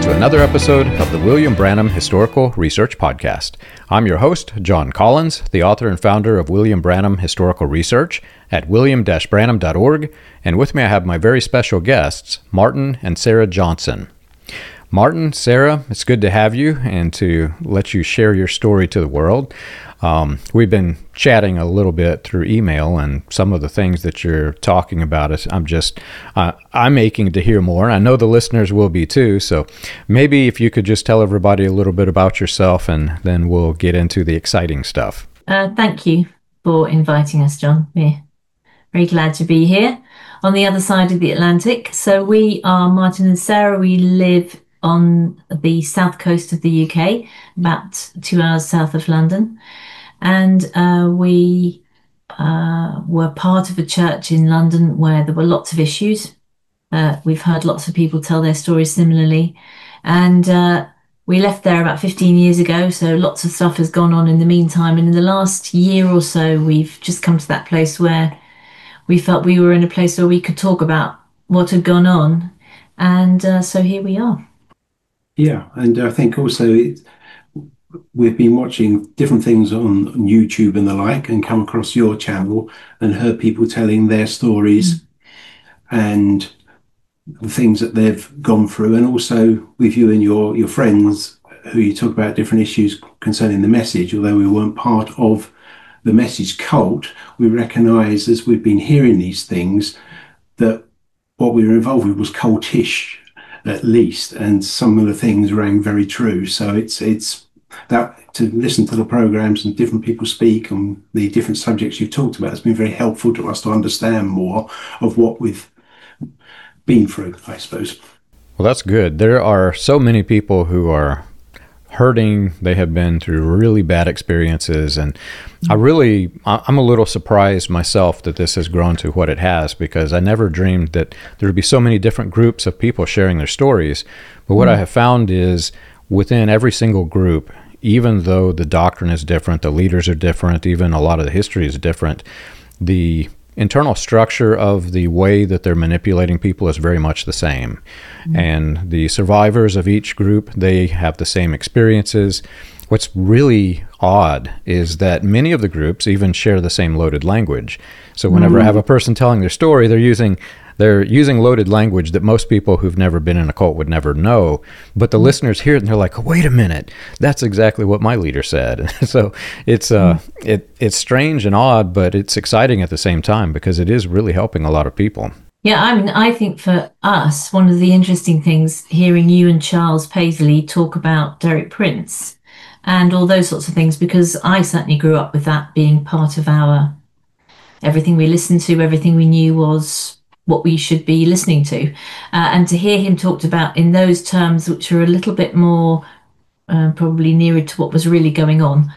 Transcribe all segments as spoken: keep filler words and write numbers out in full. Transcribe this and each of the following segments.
to another episode of the William Branham Historical Research Podcast. I'm your host, John Collins, the author and founder of William Branham Historical Research at william dash branham dot org, and with me I have my very special guests, Martin and Sarah Johnson. Martin, Sarah, it's good to have you and to let you share your story to the world. Um, we've been chatting a little bit through email, and some of the things that you're talking about is I'm just uh, I'm aching to hear more. I know the listeners will be too. So maybe if you could just tell everybody a little bit about yourself, and then we'll get into the exciting stuff. Uh, thank you for inviting us, John. We're very glad to be here on the other side of the Atlantic. So we are Martin and Sarah. We live on the south coast of the U K, about two hours south of London. And uh, we uh, were part of a church in London where there were lots of issues. Uh, we've heard lots of people tell their stories similarly. And uh, we left there about fifteen years ago, so lots of stuff has gone on in the meantime. And in the last year or so, we've just come to that place where we felt we were in a place where we could talk about what had gone on. And uh, so here we are. Yeah, and I think also it, we've been watching different things on, on YouTube and the like, and come across your channel and heard people telling their stories mm. and the things that they've gone through, and also with you and your, your friends who you talk about different issues concerning the message. Although we weren't part of the message cult, we recognise as we've been hearing these things that what we were involved with was cultish, at least, and some of the things rang very true. So it's it's that to listen to the programs and different people speak on the different subjects you've talked about has been very helpful to us to understand more of what we've been through, I suppose. Well, that's good. There are so many people who are hurting. They have been through really bad experiences, and I really I'm a little surprised myself that this has grown to what it has, because I never dreamed that there would be so many different groups of people sharing their stories. But what mm. I have found is within every single group, even though the doctrine is different, the leaders are different, even a lot of the history is different, the internal structure of the way that they're manipulating people is very much the same. Mm-hmm. And the survivors of each group, they have the same experiences. What's really odd is that many of the groups even share the same loaded language. So whenever mm-hmm. I have a person telling their story, they're using they're using loaded language that most people who've never been in a cult would never know. But the mm-hmm. listeners hear it and they're like, wait a minute, that's exactly what my leader said. So it's uh mm-hmm. it it's strange and odd, but it's exciting at the same time, because it is really helping a lot of people. Yeah, I mean, I think for us, one of the interesting things, hearing you and Charles Paisley talk about Derek Prince and all those sorts of things, because I certainly grew up with that being part of our, everything we listened to, everything we knew was what we should be listening to. Uh, and to hear him talked about in those terms, which are a little bit more uh, probably nearer to what was really going on,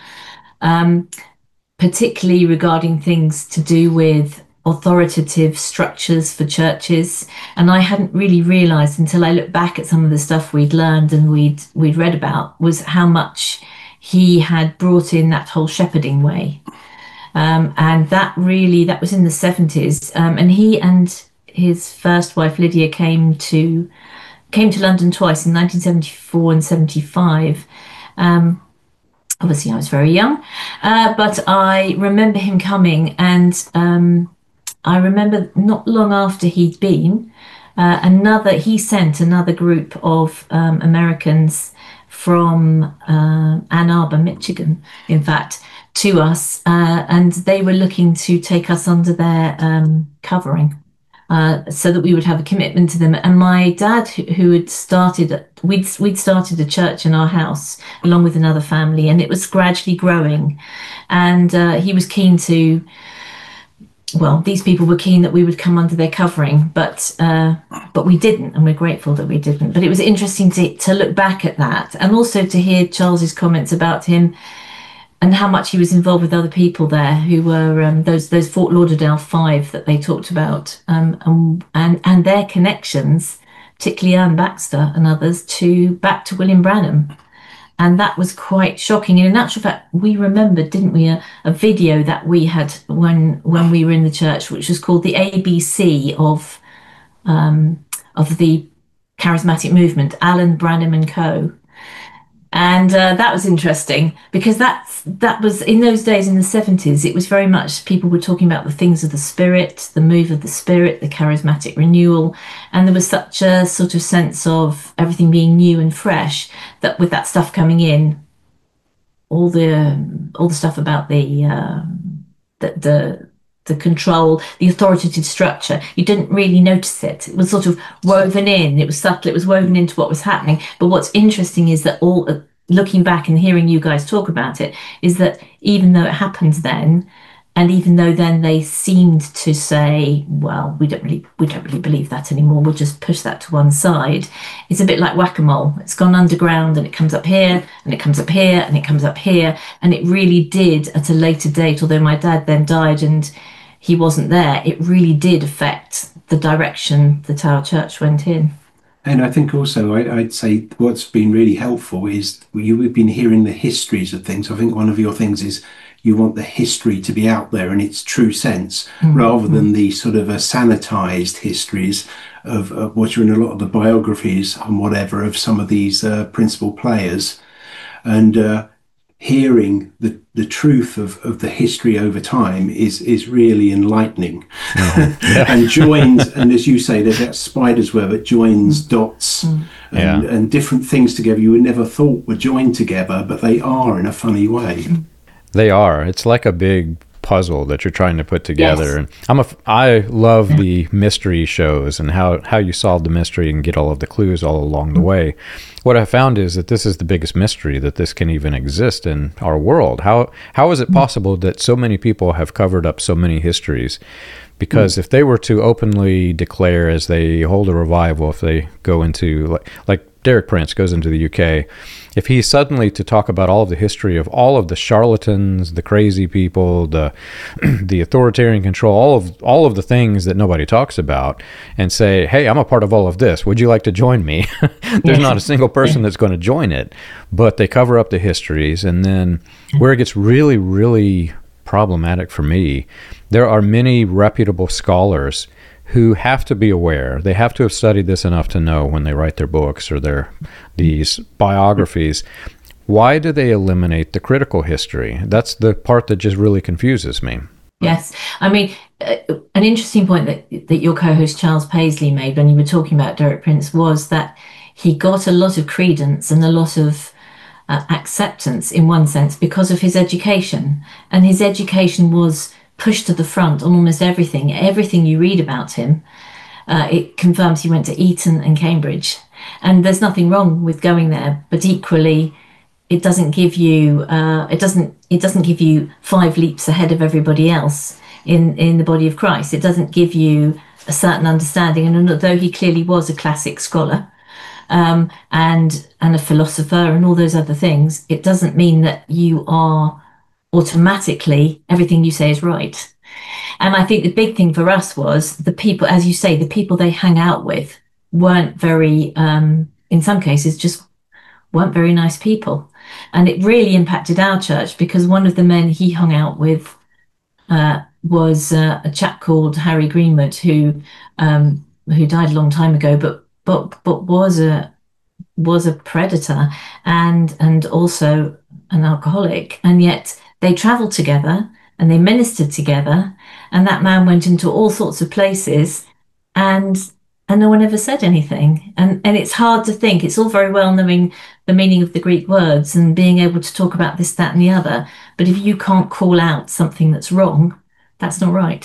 um, particularly regarding things to do with authoritative structures for churches. And I hadn't really realized until I looked back at some of the stuff we'd learned and we'd we'd read about, was how much he had brought in that whole shepherding way. Um, and that really, that was in the seventies. Um, and he and his first wife, Lydia, came to came to London twice, in nineteen seventy-four and seventy-five. Um, obviously, I was very young, uh, but I remember him coming, and um, I remember not long after he'd been, uh, another he sent another group of um, Americans from uh, Ann Arbor, Michigan, in fact, to us, uh, and they were looking to take us under their um, covering. Uh, so that we would have a commitment to them. And my dad, who, who had started, we'd we'd started a church in our house along with another family, and it was gradually growing. And uh, he was keen to, well, these people were keen that we would come under their covering, but uh, but we didn't, and we're grateful that we didn't. But it was interesting to to look back at that, and also to hear Charles's comments about him and how much he was involved with other people there who were um, those those Fort Lauderdale Five that they talked about, um, and, and and their connections, particularly Ann Baxter and others, to back to William Branham. And that was quite shocking. And in actual fact, we remembered, didn't we, a, a video that we had when when we were in the church, which was called the A B C of um, of the charismatic movement, Alan Branham and Co. And uh, that was interesting because that's that was in those days in the seventies. It was very much people were talking about the things of the spirit, the move of the spirit, the charismatic renewal, and there was such a sort of sense of everything being new and fresh that with that stuff coming in, all the all the stuff about the um, the, the the control, the authoritative structure, you didn't really notice it. It was sort of woven in. It was subtle. It was woven into what was happening. But what's interesting is that all uh, looking back and hearing you guys talk about it is that even though it happened then, and even though then they seemed to say, well, we don't really we don't really believe that anymore, we'll just push that to one side. It's a bit like whack-a-mole. It's gone underground and it comes up here and it comes up here and it comes up here. And it really did at a later date, although my dad then died and he wasn't there, it really did affect the direction that our church went in. And I think also I, I'd say what's been really helpful is you've been hearing the histories of things. I think one of your things is you want the history to be out there in its true sense, mm-hmm. rather than the sort of a sanitized histories of, of what are in a lot of the biographies and whatever of some of these uh, principal players. And uh, hearing the, the truth of, of the history over time is is really enlightening. Oh, yeah. And joins, and as you say, there's that spider's web that joins dots mm. and, yeah. and different things together you would never thought were joined together, but they are in a funny way. They are. It's like a big puzzle that you're trying to put together. Yes. And I'm a, I love yeah. the mystery shows and how, how you solve the mystery and get all of the clues all along the way. What I found is that this is the biggest mystery, that this can even exist in our world. How how is it possible that so many people have covered up so many histories? Because if they were to openly declare, as they hold a revival, if they go into, like, like Derek Prince goes into the U K, if he's suddenly to talk about all of the history of all of the charlatans, the crazy people, the the authoritarian control, all of all of the things that nobody talks about, and say, hey, I'm a part of all of this, would you like to join me? There's not a single person that's going to join it, but they cover up the histories. And then where it gets really, really problematic for me, there are many reputable scholars who have to be aware. They have to have studied this enough to know when they write their books or their these biographies, why do they eliminate the critical history? That's the part that just really confuses me. Yes. I mean, uh, an interesting point that, that your co-host Charles Paisley made when you were talking about Derek Prince was that he got a lot of credence and a lot of uh, acceptance in one sense because of his education. And his education was pushed to the front on almost everything. Everything you read about him, uh, it confirms he went to Eton and Cambridge. And there's nothing wrong with going there, but equally, it doesn't give you uh, it doesn't it doesn't give you five leaps ahead of everybody else in in the body of Christ. It doesn't give you a certain understanding. And although he clearly was a classic scholar um, and and a philosopher and all those other things, it doesn't mean that you are automatically everything you say is right. And I think the big thing for us was the people, as you say, the people they hang out with weren't very, um, in some cases, just weren't very nice people. And it really impacted our church because one of the men he hung out with uh, was uh, a chap called Harry Greenwood, who um, who died a long time ago, but but but was a was a predator and and also an alcoholic. And yet they travelled together and they ministered together. And that man went into all sorts of places, and and no one ever said anything. And and it's hard to think. It's all very well knowing the meaning of the Greek words and being able to talk about this, that, and the other. But if you can't call out something that's wrong, that's not right.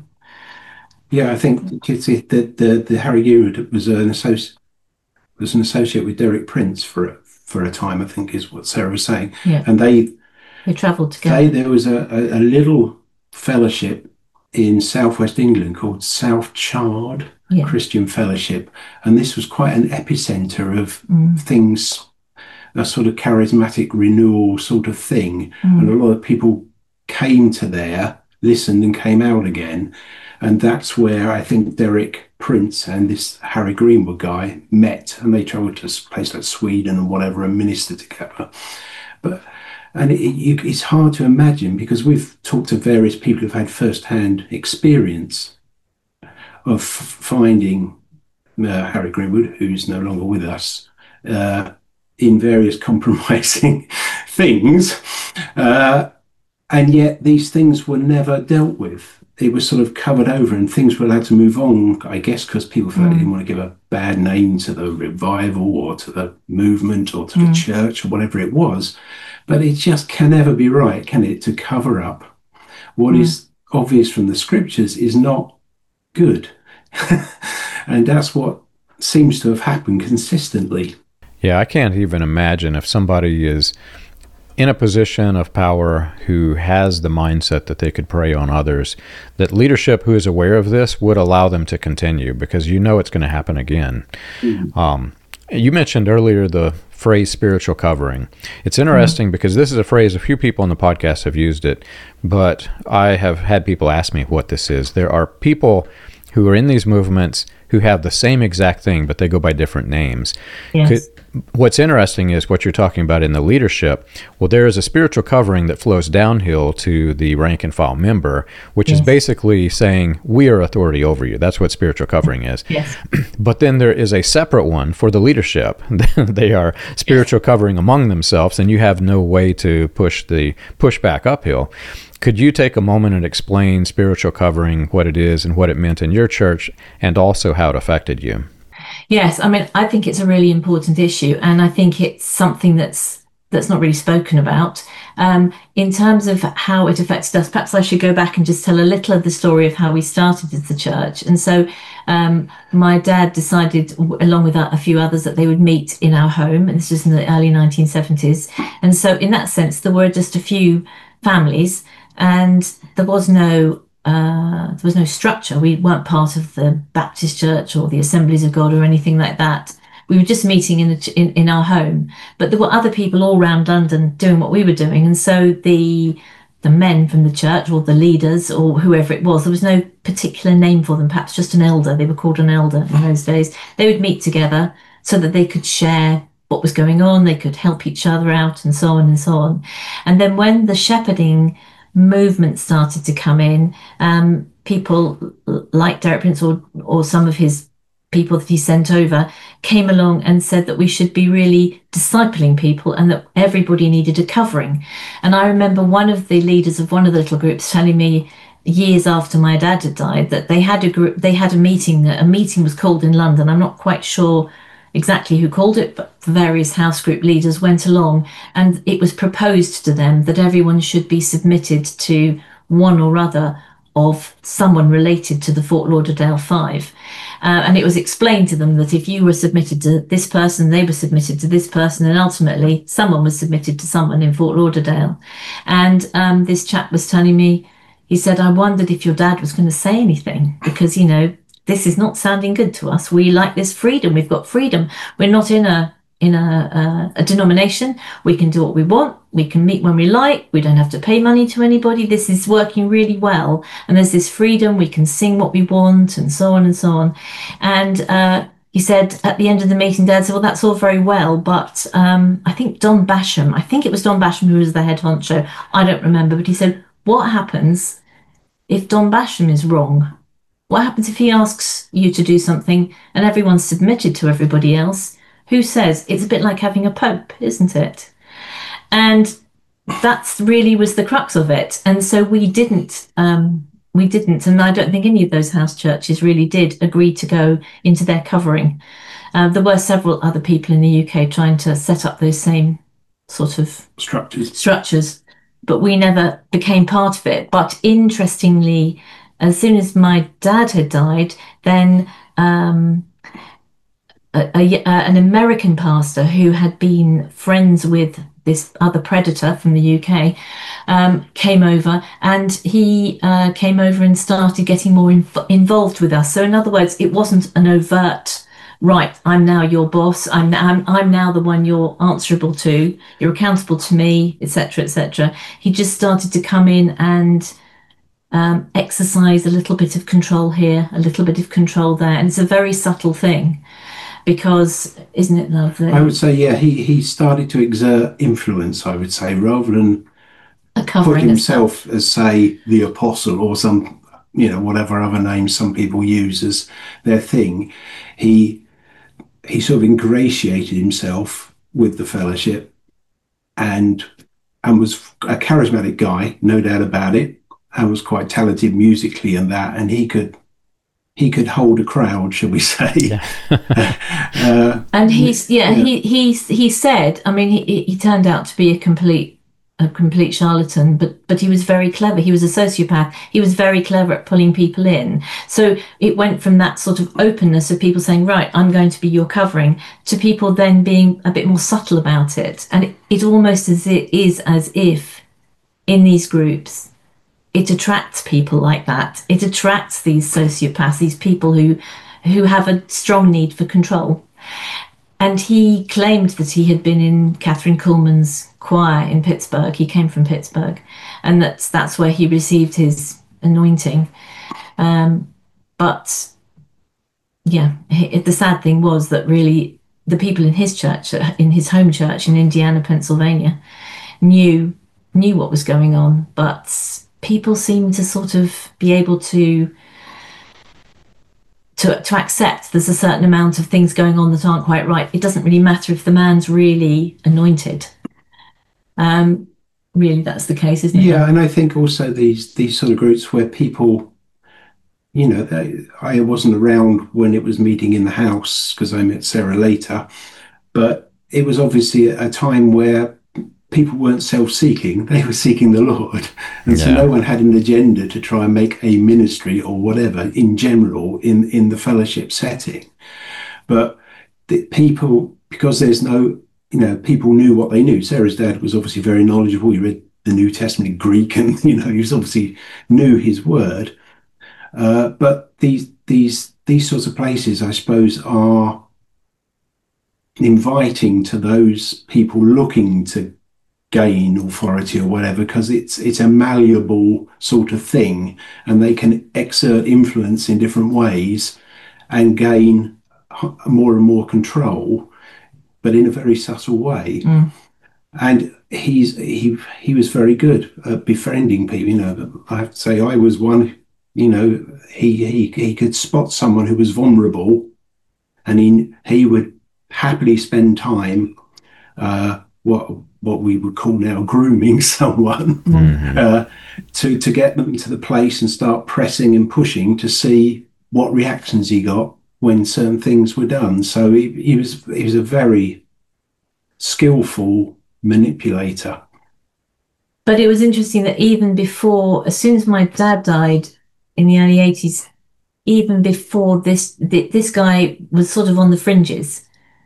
Yeah, I think it's it, the, the the Harry Greenwood was an associate was an associate with Derek Prince for a, for a time. I think is what Sarah was saying. Yeah. And they they travelled together. They, there was a, a, a little fellowship in southwest England called South Chard yeah. Christian Fellowship, and this was quite an epicenter of mm. things, a sort of charismatic renewal sort of thing, mm. and a lot of people came to there, listened, and came out again. And that's where I think Derek Prince and this Harry Greenwood guy met, and they travelled to a place like Sweden and whatever and ministered together. But and it, it, it's hard to imagine because we've talked to various people who've had first-hand experience of finding uh, Harry Greenwood, who's no longer with us, uh, in various compromising things. Uh, and yet these things were never dealt with. It was sort of covered over and things were allowed to move on, I guess, because people felt mm. they didn't want to give a bad name to the revival or to the movement or to mm. the church or whatever it was. But it just can never be right, can it, to cover up what mm. is obvious from the scriptures is not good. And that's what seems to have happened consistently. Yeah, I can't even imagine if somebody is in a position of power who has the mindset that they could prey on others, that leadership who is aware of this would allow them to continue, because you know it's going to happen again. Mm-hmm. Um, you mentioned earlier the phrase spiritual covering. It's interesting mm-hmm. because this is a phrase, a few people on the podcast have used it, but I have had people ask me what this is. There are people who are in these movements who have the same exact thing, but they go by different names. Yes. Could, what's interesting is what you're talking about in the leadership. Well, there is a spiritual covering that flows downhill to the rank and file member, which yes. is basically saying, we are authority over you. That's what spiritual covering is. Yes. But then there is a separate one for the leadership. They are spiritual yes. covering among themselves, and you have no way to push the push back uphill. Could you take a moment and explain spiritual covering, what it is and what it meant in your church, and also how it affected you? Yes, I mean, I think it's a really important issue, and I think it's something that's that's not really spoken about. Um, in terms of how it affected us, perhaps I should go back and just tell a little of the story of how we started as the church. And so um, my dad decided, along with a few others, that they would meet in our home, and this was in the early nineteen seventies. And so in that sense, there were just a few families, and there was no uh, there was no structure. We weren't part of the Baptist Church or the Assemblies of God or anything like that. We were just meeting in, a, in in our home, but there were other people all around London doing what we were doing, and so the the men from the church, or the leaders, or whoever it was, there was no particular name for them. Perhaps just an elder. They were called an elder in those days. They would meet together so that they could share what was going on. They could help each other out, and so on and so on. And then when the shepherding movement started to come in, um, people like Derek Prince, or or some of his people that he sent over, came along and said that we should be really discipling people and that everybody needed a covering. And I remember one of the leaders of one of the little groups telling me years after my dad had died that they had a group, they had a meeting, a meeting was called in London. I'm not quite sure exactly who called it, but various house group leaders went along, and it was proposed to them that everyone should be submitted to one or other of someone related to the Fort Lauderdale Five. Uh, and it was explained to them that if you were submitted to this person, they were submitted to this person, and ultimately someone was submitted to someone in Fort Lauderdale. And um, this chap was telling me, he said, I wondered if your dad was going to say anything, because, you know, this is not sounding good to us. We like this freedom. We've got freedom. We're not in a in a, a, a denomination. We can do what we want. We can meet when we like. We don't have to pay money to anybody. This is working really well. And there's this freedom. We can sing what we want, and so on and so on. And uh, he said at the end of the meeting, Dad said, well, that's all very well, but um, I think Don Basham, I think it was Don Basham who was the head honcho. I don't remember. But he said, what happens if Don Basham is wrong? What happens if he asks you to do something and everyone's submitted to everybody else? Who says? It's a bit like having a pope, isn't it? And that's really was the crux of it. And so we didn't, um, we didn't, and I don't think any of those house churches really did agree to go into their covering. Uh, there were several other people in the U K trying to set up those same sort of structures, structures, but we never became part of it. But interestingly, as soon as my dad had died, then um, a, a, an American pastor who had been friends with this other predator from the U K um, came over, and he uh, came over and started getting more inv- involved with us. So in other words, it wasn't an overt, right, I'm now your boss, I'm, I'm, I'm now the one you're answerable to, you're accountable to me, et cetera, et cetera. He just started to come in and Um, exercise a little bit of control here, a little bit of control there. And it's a very subtle thing, because, isn't it lovely? I would say, yeah, he, he started to exert influence, I would say, rather than a covering put himself as, say, the apostle or some you know, whatever other names some people use as their thing, he he sort of ingratiated himself with the fellowship, and and was a charismatic guy, no doubt about it, and was quite talented musically and that, and he could he could hold a crowd, shall we say. Yeah. uh, and he's yeah, yeah, he he he said, I mean, he he turned out to be a complete a complete charlatan, but but he was very clever. He was a sociopath. He was very clever at pulling people in. So it went from that sort of openness of people saying, right, I'm going to be your covering, to people then being a bit more subtle about it. And it, it almost as it is as if in these groups it attracts people like that. It attracts these sociopaths, these people who who have a strong need for control. And he claimed that he had been in Catherine Kuhlman's choir in Pittsburgh. He came from Pittsburgh, and that's that's where he received his anointing. Um, but yeah, he, the sad thing was that really the people in his church, in his home church in Indiana, Pennsylvania, knew knew what was going on, but people seemed to sort of be able to To, to accept there's a certain amount of things going on that aren't quite right. It doesn't really matter if the man's really anointed. Um, really, that's the case, isn't it? Yeah, and I think also these these sort of groups where people, you know, they, I wasn't around when it was meeting in the house because I met Sarah later, but it was obviously a time where people weren't self-seeking, they were seeking the Lord. And yeah. So no one had an agenda to try and make a ministry or whatever in general in, in the fellowship setting. But the people, because there's no, you know, people knew what they knew. Sarah's dad was obviously very knowledgeable. He read the New Testament in Greek and, you know, he was obviously knew his word. Uh, but these, these, these sorts of places, I suppose, are inviting to those people looking to gain authority or whatever, because it's it's a malleable sort of thing, and they can exert influence in different ways and gain more and more control, but in a very subtle way. Mm. And he's he he was very good at befriending people. You know, I have to say, I was one. You know, he he he could spot someone who was vulnerable, and he he would happily spend time. Uh, what what we would call now grooming someone, mm-hmm. uh, to to get them to the place and start pressing and pushing to see what reactions he got when certain things were done. So he, he was he was a very skillful manipulator. But it was interesting that even before, as soon as my dad died in the early eighties, even before this, this guy was sort of on the fringes.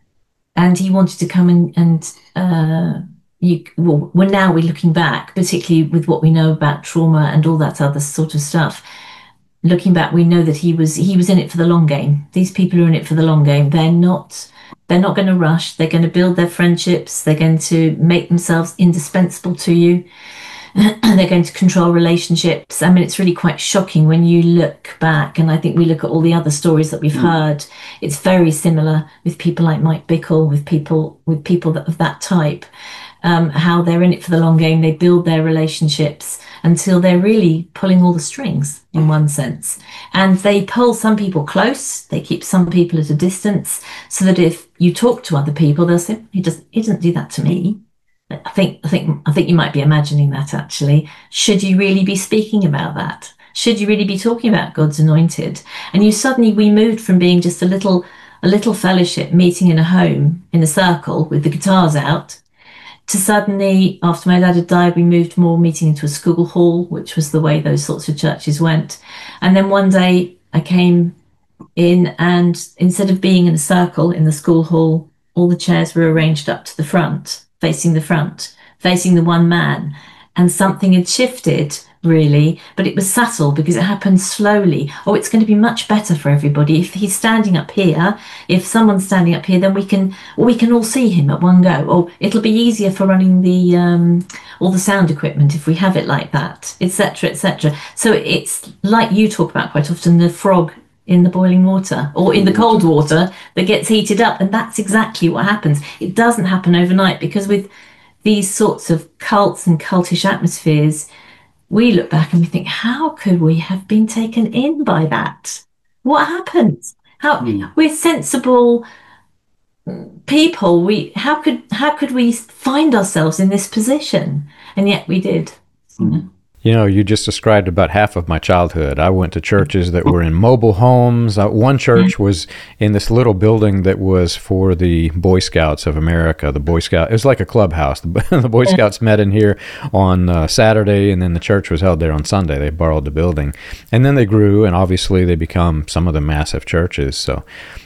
And he wanted to come and, and uh, you, well, we're now we're looking back, particularly with what we know about trauma and all that other sort of stuff. Looking back, we know that he was he was in it for the long game. These people are in it for the long game. They're not they're not going to rush. They're going to build their friendships. They're going to make themselves indispensable to you. They're going to control relationships. I mean, it's really quite shocking when you look back, and I think we look at all the other stories that we've mm. heard. It's very similar with people like Mike Bickle, with people with people that, of that type, um, how they're in it for the long game. They build their relationships until they're really pulling all the strings, in one sense. And they pull some people close. They keep some people at a distance, so that if you talk to other people, they'll say, he doesn't, he doesn't do that to me. I think I think I think you might be imagining that, actually. Should you really be speaking about that? Should you really be talking about God's anointed? And you suddenly we moved from being just a little a little fellowship meeting in a home in a circle with the guitars out, to suddenly, after my dad had died, we moved more meeting into a school hall, which was the way those sorts of churches went. And then one day I came in, and instead of being in a circle in the school hall, all the chairs were arranged up to the front, facing the front, facing the one man. And something had shifted, really, but it was subtle because it happened slowly. Oh, it's going to be much better for everybody if he's standing up here. If someone's standing up here, then we can we can all see him at one go. Or it'll be easier for running the um, all the sound equipment if we have it like that, et cetera, et cetera. So it's like you talk about quite often, the frog in the boiling water or in the cold water that gets heated up. And that's exactly what happens. It doesn't happen overnight, because with these sorts of cults and cultish atmospheres, we look back and we think, how could we have been taken in by that? What happened? How mm. we're sensible people. We how could how could we find ourselves in this position? And yet we did. Mm. You know, you just described about half of my childhood. I went to churches that were in mobile homes. Uh, one church was in this little building that was for the Boy Scouts of America. The Boy Scout, it was like a clubhouse. The, the Boy Scouts met in here on uh, Saturday, and then the church was held there on Sunday. They borrowed the building. And then they grew, and obviously they become some of the massive churches. So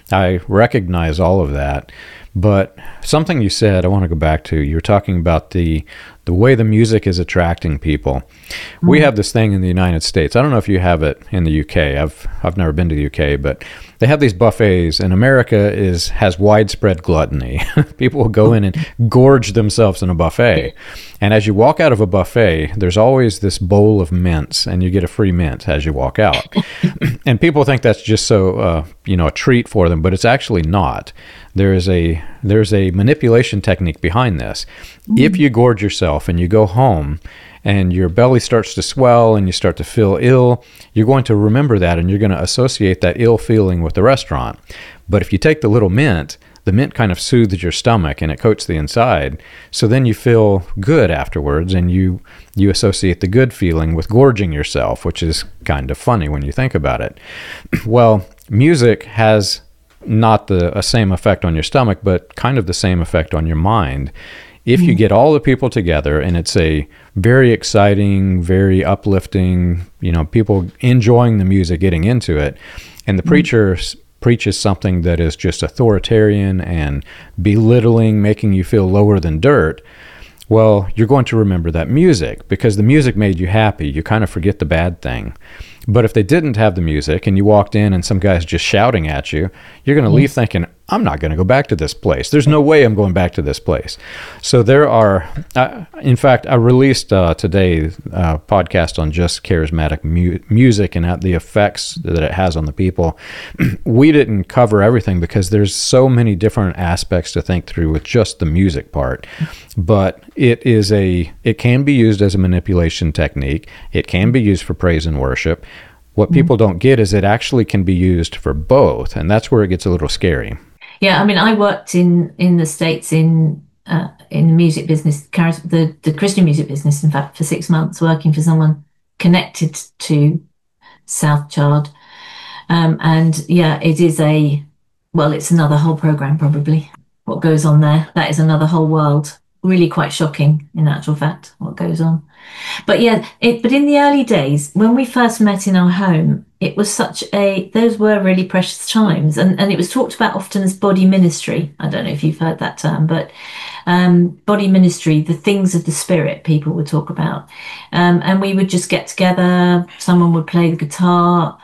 I recognize all of that. But something you said, I want to go back to, you were talking about the the way the music is attracting people. Mm-hmm. We have this thing in the United States. I don't know if you have it in the U K. I've I've never been to the U K, but they have these buffets, and America is has widespread gluttony. People will go in and gorge themselves in a buffet. And as you walk out of a buffet, there's always this bowl of mints, and you get a free mint as you walk out. And people think that's just so, uh, you know, a treat for them, but it's actually not. There is a there's a manipulation technique behind this. Mm-hmm. If you gorge yourself and you go home and your belly starts to swell and you start to feel ill, you're going to remember that and you're going to associate that ill feeling with the restaurant. But if you take the little mint, the mint kind of soothes your stomach and it coats the inside. So then you feel good afterwards, and you you associate the good feeling with gorging yourself, which is kind of funny when you think about it. Well, music has not the a same effect on your stomach, but kind of the same effect on your mind. If you get all the people together and it's a very exciting, very uplifting, you know, people enjoying the music, getting into it, and the mm-hmm. preacher preaches something that is just authoritarian and belittling, making you feel lower than dirt, well, you're going to remember that music because the music made you happy. You kind of forget the bad thing. But if they didn't have the music and you walked in and some guy's just shouting at you, you're going to leave thinking, I'm not going to go back to this place. There's no way I'm going back to this place. So there are, uh, in fact, I released uh, today a podcast on just charismatic mu- music and the effects that it has on the people. We didn't cover everything because there's so many different aspects to think through with just the music part. But it is a, it can be used as a manipulation technique. It can be used for praise and worship. What people don't get is it actually can be used for both, and that's where it gets a little scary. Yeah, I mean, I worked in, in the States in uh, in the music business, the, the Christian music business, in fact, for six months, working for someone connected to South Chard. Um, and yeah, it is a, well, it's another whole program, probably, what goes on there. That is another whole world. Really quite shocking, in actual fact, what goes on. But yeah, it, but in the early days, when we first met in our home, it was such a, those were really precious times. And, and it was talked about often as body ministry. I don't know if you've heard that term, but um, body ministry, the things of the spirit, people would talk about. Um, and we would just get together, someone would play the guitar,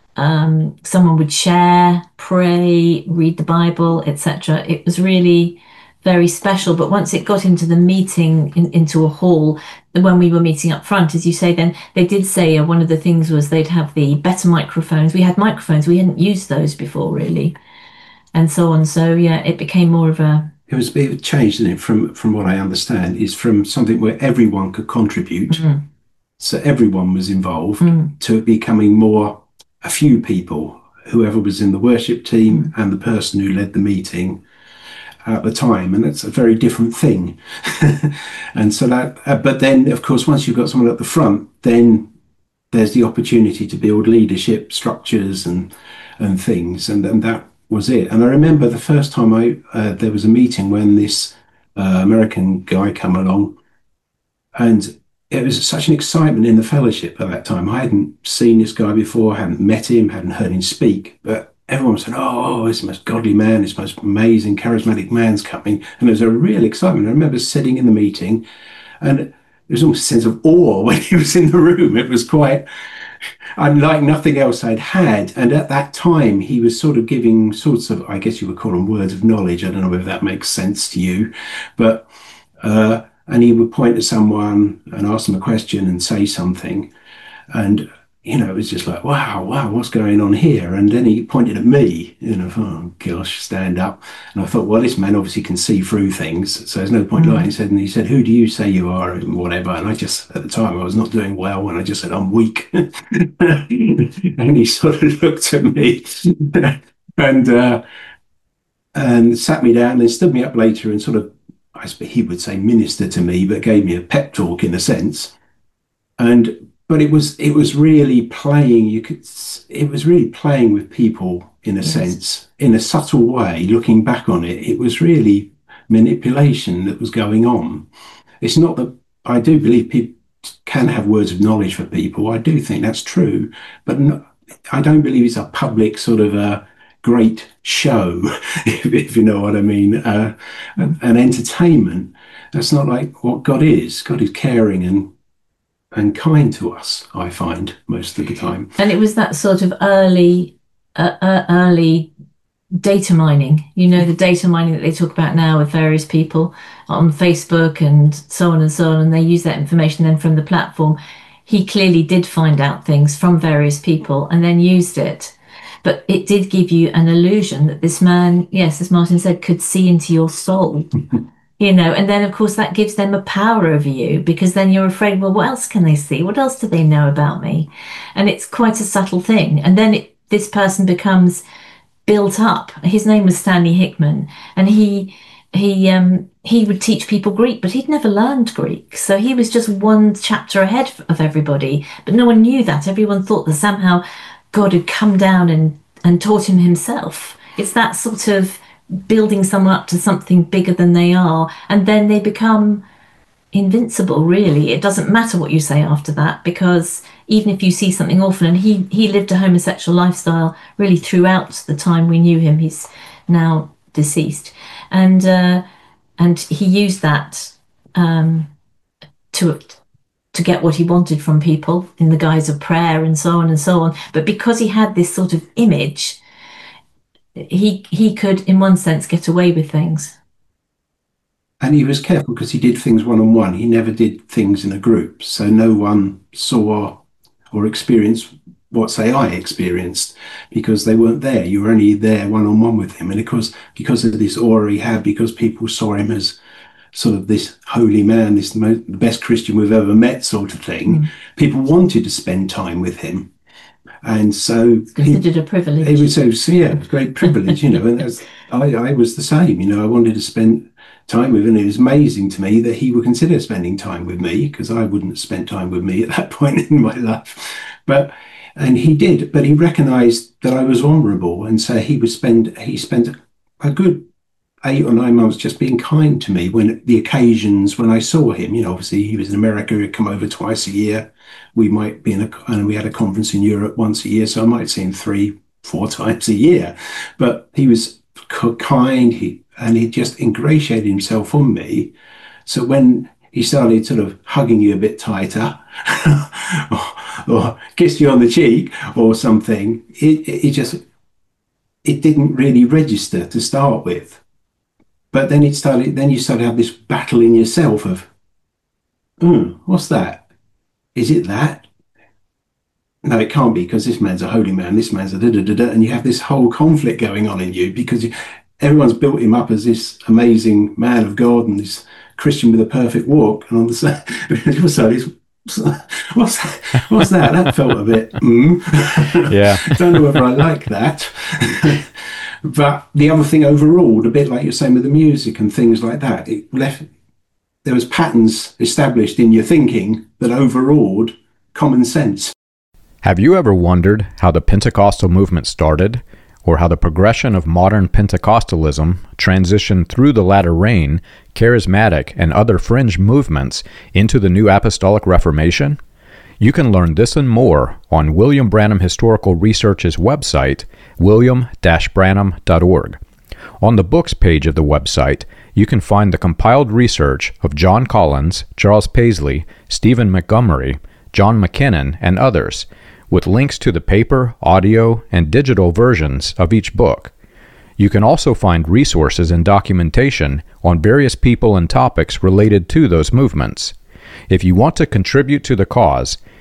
um, someone would share, pray, read the Bible, et cetera. It was really very special. But once it got into the meeting, in, into a hall, when we were meeting up front, as you say, then they did say uh, one of the things was they'd have the better microphones. We had microphones. We hadn't used those before, really, and so on. So, yeah, it became more of a... It was a bit of a change, didn't it, from, from what I understand, is from something where everyone could contribute, mm-hmm. so everyone was involved, mm-hmm. to it becoming more a few people, whoever was in the worship team mm-hmm. and the person who led the meeting at the time, and it's a very different thing. And so that, uh, but then of course, once you've got someone at the front, then there's the opportunity to build leadership structures and and things, and, and that was it. And I remember the first time I uh, there was a meeting when this uh, American guy came along, and it was such an excitement in the fellowship at that time. I hadn't seen this guy before, hadn't met him, hadn't heard him speak, but everyone said, oh, this most godly man, this most amazing, charismatic man's coming. And there was a real excitement. I remember sitting in the meeting, and there was almost a sense of awe when he was in the room. It was quite unlike nothing else I'd had. And at that time, he was sort of giving sorts of, I guess you would call them words of knowledge. I don't know whether that makes sense to you. But, uh, and he would point to someone and ask them a question and say something. And you know, it was just like, wow, wow, what's going on here? And then he pointed at me, you know, oh gosh, stand up. And I thought, well, this man obviously can see through things, so there's no point lying. He said, and he said, who do you say you are, and whatever. And I just, at the time, I was not doing well, and I just said, I'm weak. And he sort of looked at me and uh, and sat me down and then stood me up later and sort of, I suppose he would say minister to me, but gave me a pep talk in a sense. And but it was it was really playing. You could it was really playing with people in a yes. sense, in a subtle way. Looking back on it, it was really manipulation that was going on. It's not that I do believe people can have words of knowledge for people. I do think that's true, but no, I don't believe it's a public sort of a great show, if, if you know what I mean, uh, an entertainment. That's not like what God is. God is caring and and kind to us, I find, most of the time. And it was that sort of early, uh, uh, early data mining, you know, the data mining that they talk about now with various people on Facebook and so on and so on, and they use that information then from the platform. He clearly did find out things from various people and then used it. But it did give you an illusion that this man, yes, as Martin said, could see into your soul. You know, and then, of course, that gives them a power over you, because then you're afraid, well, what else can they see? What else do they know about me? And it's quite a subtle thing. And then it, this person becomes built up. His name was Stanley Hickman, and he he um, he would teach people Greek, but he'd never learned Greek. So he was just one chapter ahead of everybody. But no one knew that. Everyone thought that somehow God had come down and, and taught him himself. It's that sort of building someone up to something bigger than they are, and then they become invincible, really. It doesn't matter what you say after that, because even if you see something awful, and he he lived a homosexual lifestyle really throughout the time we knew him. He's now deceased, and uh, and he used that um, to to get what he wanted from people in the guise of prayer and so on and so on. But because he had this sort of image, he he could, in one sense, get away with things. And he was careful because he did things one-on-one. He never did things in a group. So no one saw or experienced what, say, I experienced, because they weren't there. You were only there one-on-one with him. And of course, because of this aura he had, because people saw him as sort of this holy man, this the best Christian we've ever met sort of thing, mm. people wanted to spend time with him. And so it's considered he, a privilege. It was so, so yeah, it was a great privilege, you know. And that's, I, I was the same, you know. I wanted to spend time with him, and it was amazing to me that he would consider spending time with me, because I wouldn't have spent time with me at that point in my life. But and he did, but he recognised that I was vulnerable, and so he would spend he spent a good eight or nine months just being kind to me when the occasions when I saw him. You know, obviously he was in America, he'd come over twice a year. We might be in a, and we had a conference in Europe once a year, so I might see him three, four times a year. But he was kind, he and he just ingratiated himself on me. So when he started sort of hugging you a bit tighter, or, or kissed you on the cheek or something, it, it just it didn't really register to start with. But then it started. Then you started to have this battle in yourself of, mm, what's that? Is it that? No, it can't be, because this man's a holy man. This man's a da da da da, and you have this whole conflict going on in you, because you, everyone's built him up as this amazing man of God and this Christian with a perfect walk, and on the side, what's that? What's that? That felt a bit. Mm. Yeah. Don't know whether I like that. But the other thing overall, a bit like you're saying with the music and things like that, it left, there was patterns established in your thinking that overawed common sense. Have you ever wondered how the Pentecostal movement started, or how the progression of modern Pentecostalism transitioned through the latter rain, charismatic, and other fringe movements into the New Apostolic Reformation? You can learn this and more on William Branham Historical Research's website, william dash branham dot org. On the books page of the website, you can find the compiled research of John Collins, Charles Paisley, Stephen Montgomery, John McKinnon, and others, with links to the paper, audio, and digital versions of each book. You can also find resources and documentation on various people and topics related to those movements. If you want to contribute to the cause,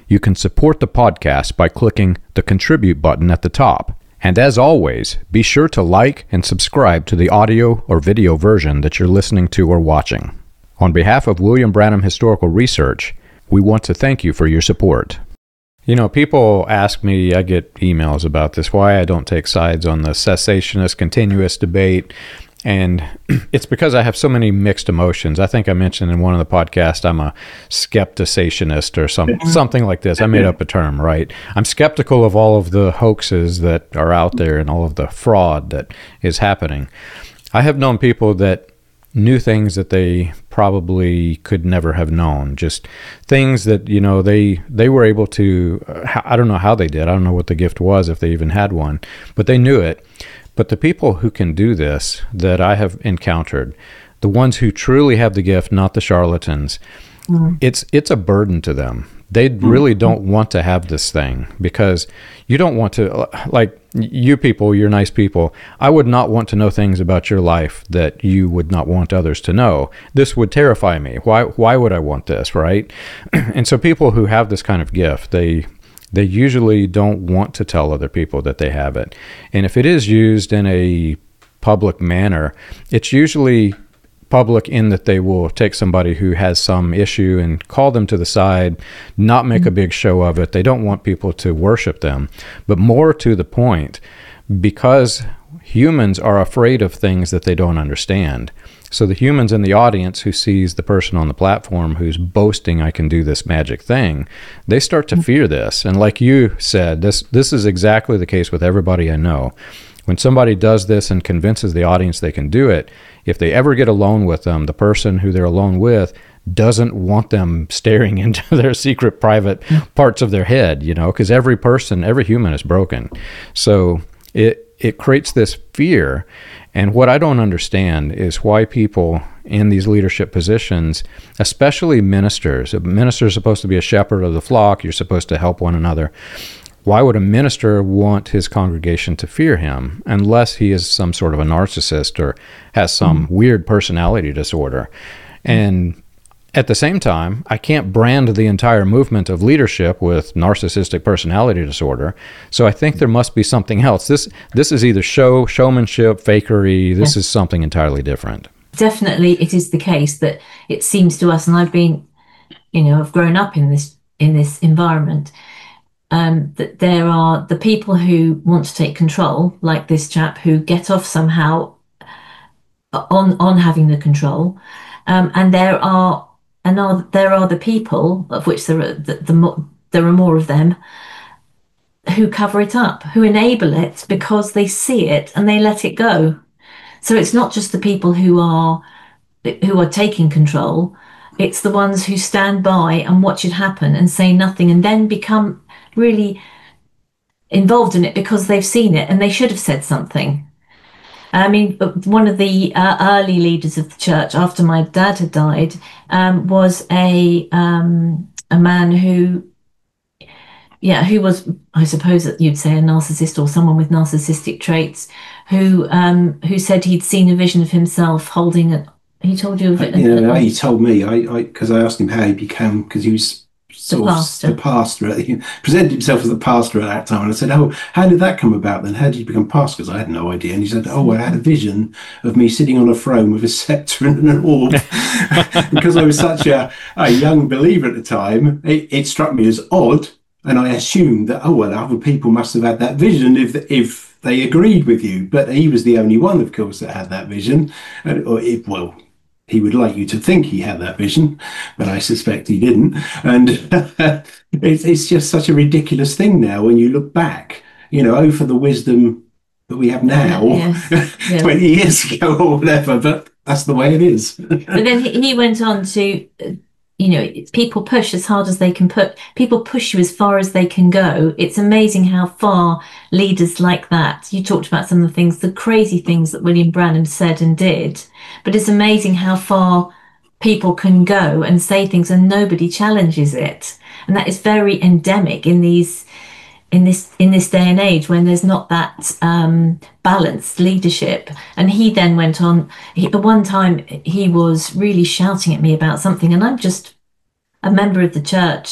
you can support the podcast by clicking the contribute button at the top. And as always, be sure to like and subscribe to the audio or video version that you're listening to or watching. On behalf of William Branham Historical Research, we want to thank you for your support. You know, people ask me, I get emails about this, why I don't take sides on the cessationist continuous debate. And it's because I have so many mixed emotions. I think I mentioned in one of the podcasts, I'm a skepticationist or some, something like this. I made up a term, right? I'm skeptical of all of the hoaxes that are out there and all of the fraud that is happening. I have known people that knew things that they probably could never have known, just things that, you know, they they were able to, I don't know how they did, I don't know what the gift was, if they even had one, but they knew it. But the people who can do this that I have encountered, the ones who truly have the gift, not the charlatans, mm. it's it's a burden to them. They really don't want to have this thing, because you don't want to, like you people, you're nice people. I would not want to know things about your life that you would not want others to know. This would terrify me. Why why would I want this, right? And so people who have this kind of gift, they they usually don't want to tell other people that they have it. And if it is used in a public manner, it's usually public in that they will take somebody who has some issue and call them to the side, not make a big show of it. They don't want people to worship them. But more to the point, because humans are afraid of things that they don't understand. So the humans in the audience who sees the person on the platform who's boasting, I can do this magic thing, they start to fear this. And like you said, this this is exactly the case with everybody I know. When somebody does this and convinces the audience they can do it, if they ever get alone with them, the person who they're alone with doesn't want them staring into their secret private parts of their head, you know, because every person, every human is broken. So it it creates this fear. And what I don't understand is why people in these leadership positions, especially ministers, a minister is supposed to be a shepherd of the flock, you're supposed to help one another. Why would a minister want his congregation to fear him unless he is some sort of a narcissist or has some mm-hmm. weird personality disorder? And at the same time, I can't brand the entire movement of leadership with narcissistic personality disorder. So I think there must be something else. This this is either show, showmanship, fakery. This yeah. is something entirely different. Definitely, it is the case that it seems to us, and I've been, you know, I've grown up in this in this environment. Um, that there are the people who want to take control, like this chap, who get off somehow on on having the control, um, and there are and are, there are the people, of which there are the, the there are more of them, who cover it up, who enable it because they see it and they let it go. So it's not just the people who are who are taking control; it's the ones who stand by and watch it happen and say nothing, and then become really involved in it because they've seen it and they should have said something. I mean, one of the uh, early leaders of the church after my dad had died um, was a um, a man who, yeah, who was, I suppose that you'd say, a narcissist or someone with narcissistic traits, who um, who said he'd seen a vision of himself holding a. He told you of it. You know, he told me. I because I, I asked him how he became, because he was. Sort the pastor. Of the pastor. He presented himself as the pastor at that time. And I said, oh, how did that come about then? How did you become pastor? Because I had no idea. And he said, oh, I had a vision of me sitting on a throne with a scepter and an orb. Because I was such a, a young believer at the time, it, it struck me as odd. And I assumed that, oh, well, other people must have had that vision if if they agreed with you. But he was the only one, of course, that had that vision. And, or it, well, he would like you to think he had that vision, but I suspect he didn't. And it's, it's just such a ridiculous thing now when you look back, you know, oh, for the wisdom that we have now, yes. Yeah. twenty years ago or whatever, but that's the way it is. But then he went on to, you know, people push as hard as they can put, people push you as far as they can go. It's amazing how far leaders like that, you talked about some of the things, the crazy things that William Branham said and did, but it's amazing how far people can go and say things and nobody challenges it. And that is very endemic in these in this in this day and age when there's not that um, balanced leadership. And he then went on, he, at one time he was really shouting at me about something, and I'm just a member of the church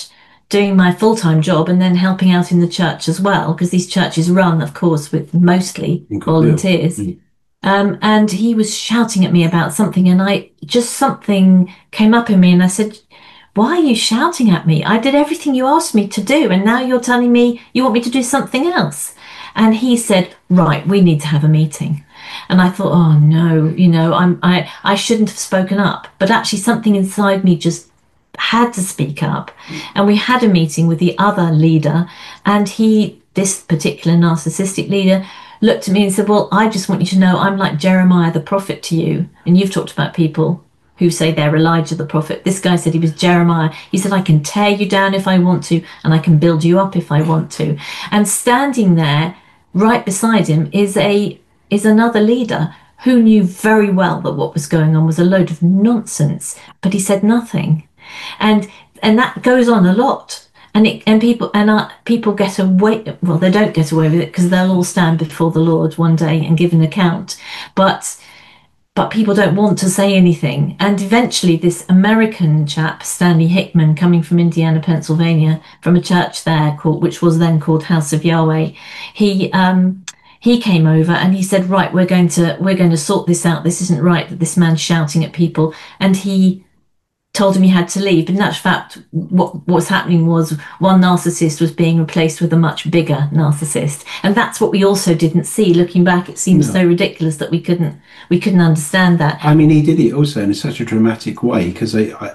doing my full-time job and then helping out in the church as well, because these churches run, of course, with mostly volunteers. Mm. Um, and he was shouting at me about something, and I just something came up in me, and I said, why are you shouting at me? I did everything you asked me to do, and now you're telling me you want me to do something else. And he said, right, we need to have a meeting. And I thought, oh no, you know, I'm, I, I shouldn't have spoken up. But actually something inside me just had to speak up. And we had a meeting with the other leader, and he, this particular narcissistic leader, looked at me and said, well, I just want you to know I'm like Jeremiah the prophet to you. And you've talked about people who say they're Elijah the prophet. This guy said he was Jeremiah. He said, I can tear you down if I want to, and I can build you up if I want to. And standing there right beside him is a is another leader who knew very well that what was going on was a load of nonsense, but he said nothing. And and that goes on a lot. And it, and people and uh, people get away. Well, they don't get away with it because they'll all stand before the Lord one day and give an account. But but people don't want to say anything. And eventually, this American chap, Stanley Hickman, coming from Indiana, Pennsylvania, from a church there called, which was then called House of Yahweh, he um, he came over and he said, right, we're going to we're going to sort this out. This isn't right that this man's shouting at people. And he told him he had to leave. But in actual fact, what, what was happening was one narcissist was being replaced with a much bigger narcissist. And that's what we also didn't see. Looking back, it seems no. so ridiculous that we couldn't we couldn't understand that. I mean, he did it also in such a dramatic way, because I, I,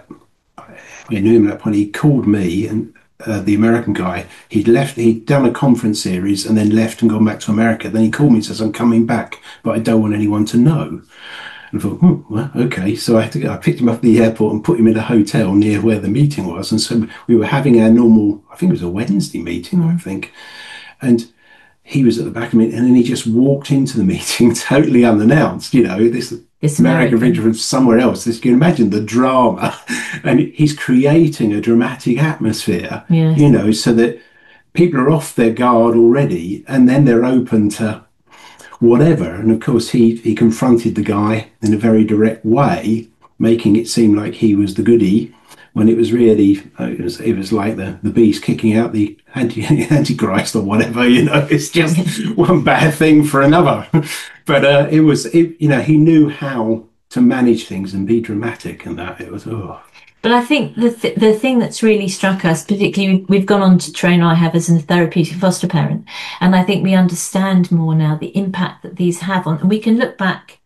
I knew him at that point. He called me, and uh, the American guy, he'd left, he'd done a conference series and then left and gone back to America. Then he called me and says, I'm coming back, but I don't want anyone to know. And I thought, hmm, well, okay. So I had to go, I picked him up at the airport and put him in a hotel near where the meeting was. And so we were having our normal, I think it was a Wednesday meeting, mm. I think. And he was at the back of it, and then he just walked into the meeting totally unannounced. You know, this, this American American from somewhere else. This, you can imagine the drama. And he's creating a dramatic atmosphere, yes. you know, so that people are off their guard already, and then they're open to whatever. And of course he he confronted the guy in a very direct way, making it seem like he was the goody, when it was really uh, it was it was like the the beast kicking out the anti antichrist or whatever, you know. It's just one bad thing for another. But uh it was it, you know, he knew how to manage things and be dramatic, and that it was oh But I think the th- the thing that's really struck us, particularly, we've gone on to train I have as a therapeutic foster parent, and I think we understand more now the impact that these have on, and we can look back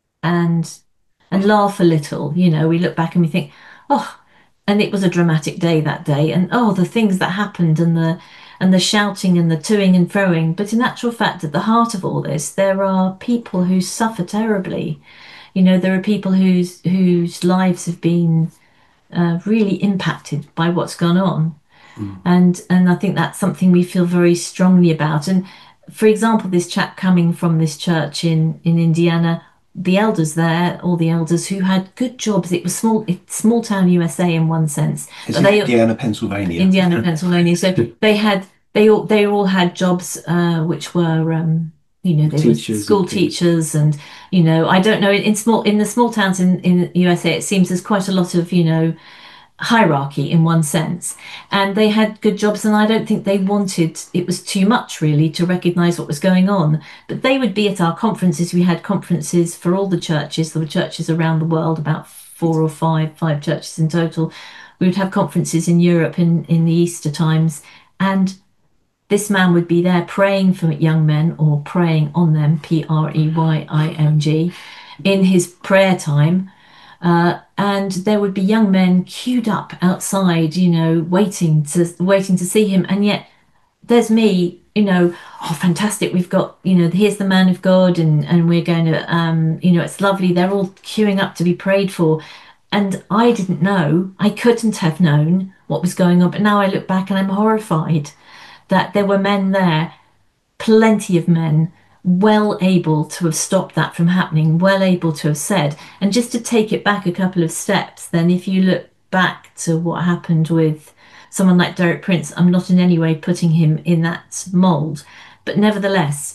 and and laugh a little. You know, we look back and we think, oh, and it was a dramatic day that day, and oh, the things that happened, and the and the shouting and the toing and froing. But in actual fact, at the heart of all this, there are people who suffer terribly. You know, there are people whose whose lives have been Uh, really impacted by what's gone on. Mm. and and I think that's something we feel very strongly about. And for example, this chap coming from this church in in Indiana, the elders there, all the elders who had good jobs, it was small it's small town U S A in one sense. It's but they, Indiana, Pennsylvania. Indiana, Pennsylvania. So they had they all they all had jobs uh, which were um, you know, they teachers were school and teachers, and you know, I don't know, in small in the small towns in in the U S A, it seems there's quite a lot of, you know, hierarchy in one sense, and they had good jobs, and I don't think they wanted, it was too much really to recognize what was going on. But they would be at our conferences. We had conferences for all the churches. There were churches around the world, about four or five five churches in total. We would have conferences in Europe in in the Easter times, and this man would be there praying for young men, or praying on them, P R E Y I M G, in his prayer time. Uh, and there would be young men queued up outside, you know, waiting to waiting to see him. And yet there's me, you know, oh, fantastic. We've got, you know, here's the man of God, and, and we're going to, um, you know, it's lovely. They're all queuing up to be prayed for. And I didn't know, I couldn't have known what was going on. But now I look back and I'm horrified that there were men there, plenty of men, well able to have stopped that from happening, well able to have said. And just to take it back a couple of steps, then if you look back to what happened with someone like Derek Prince, I'm not in any way putting him in that mould, but nevertheless,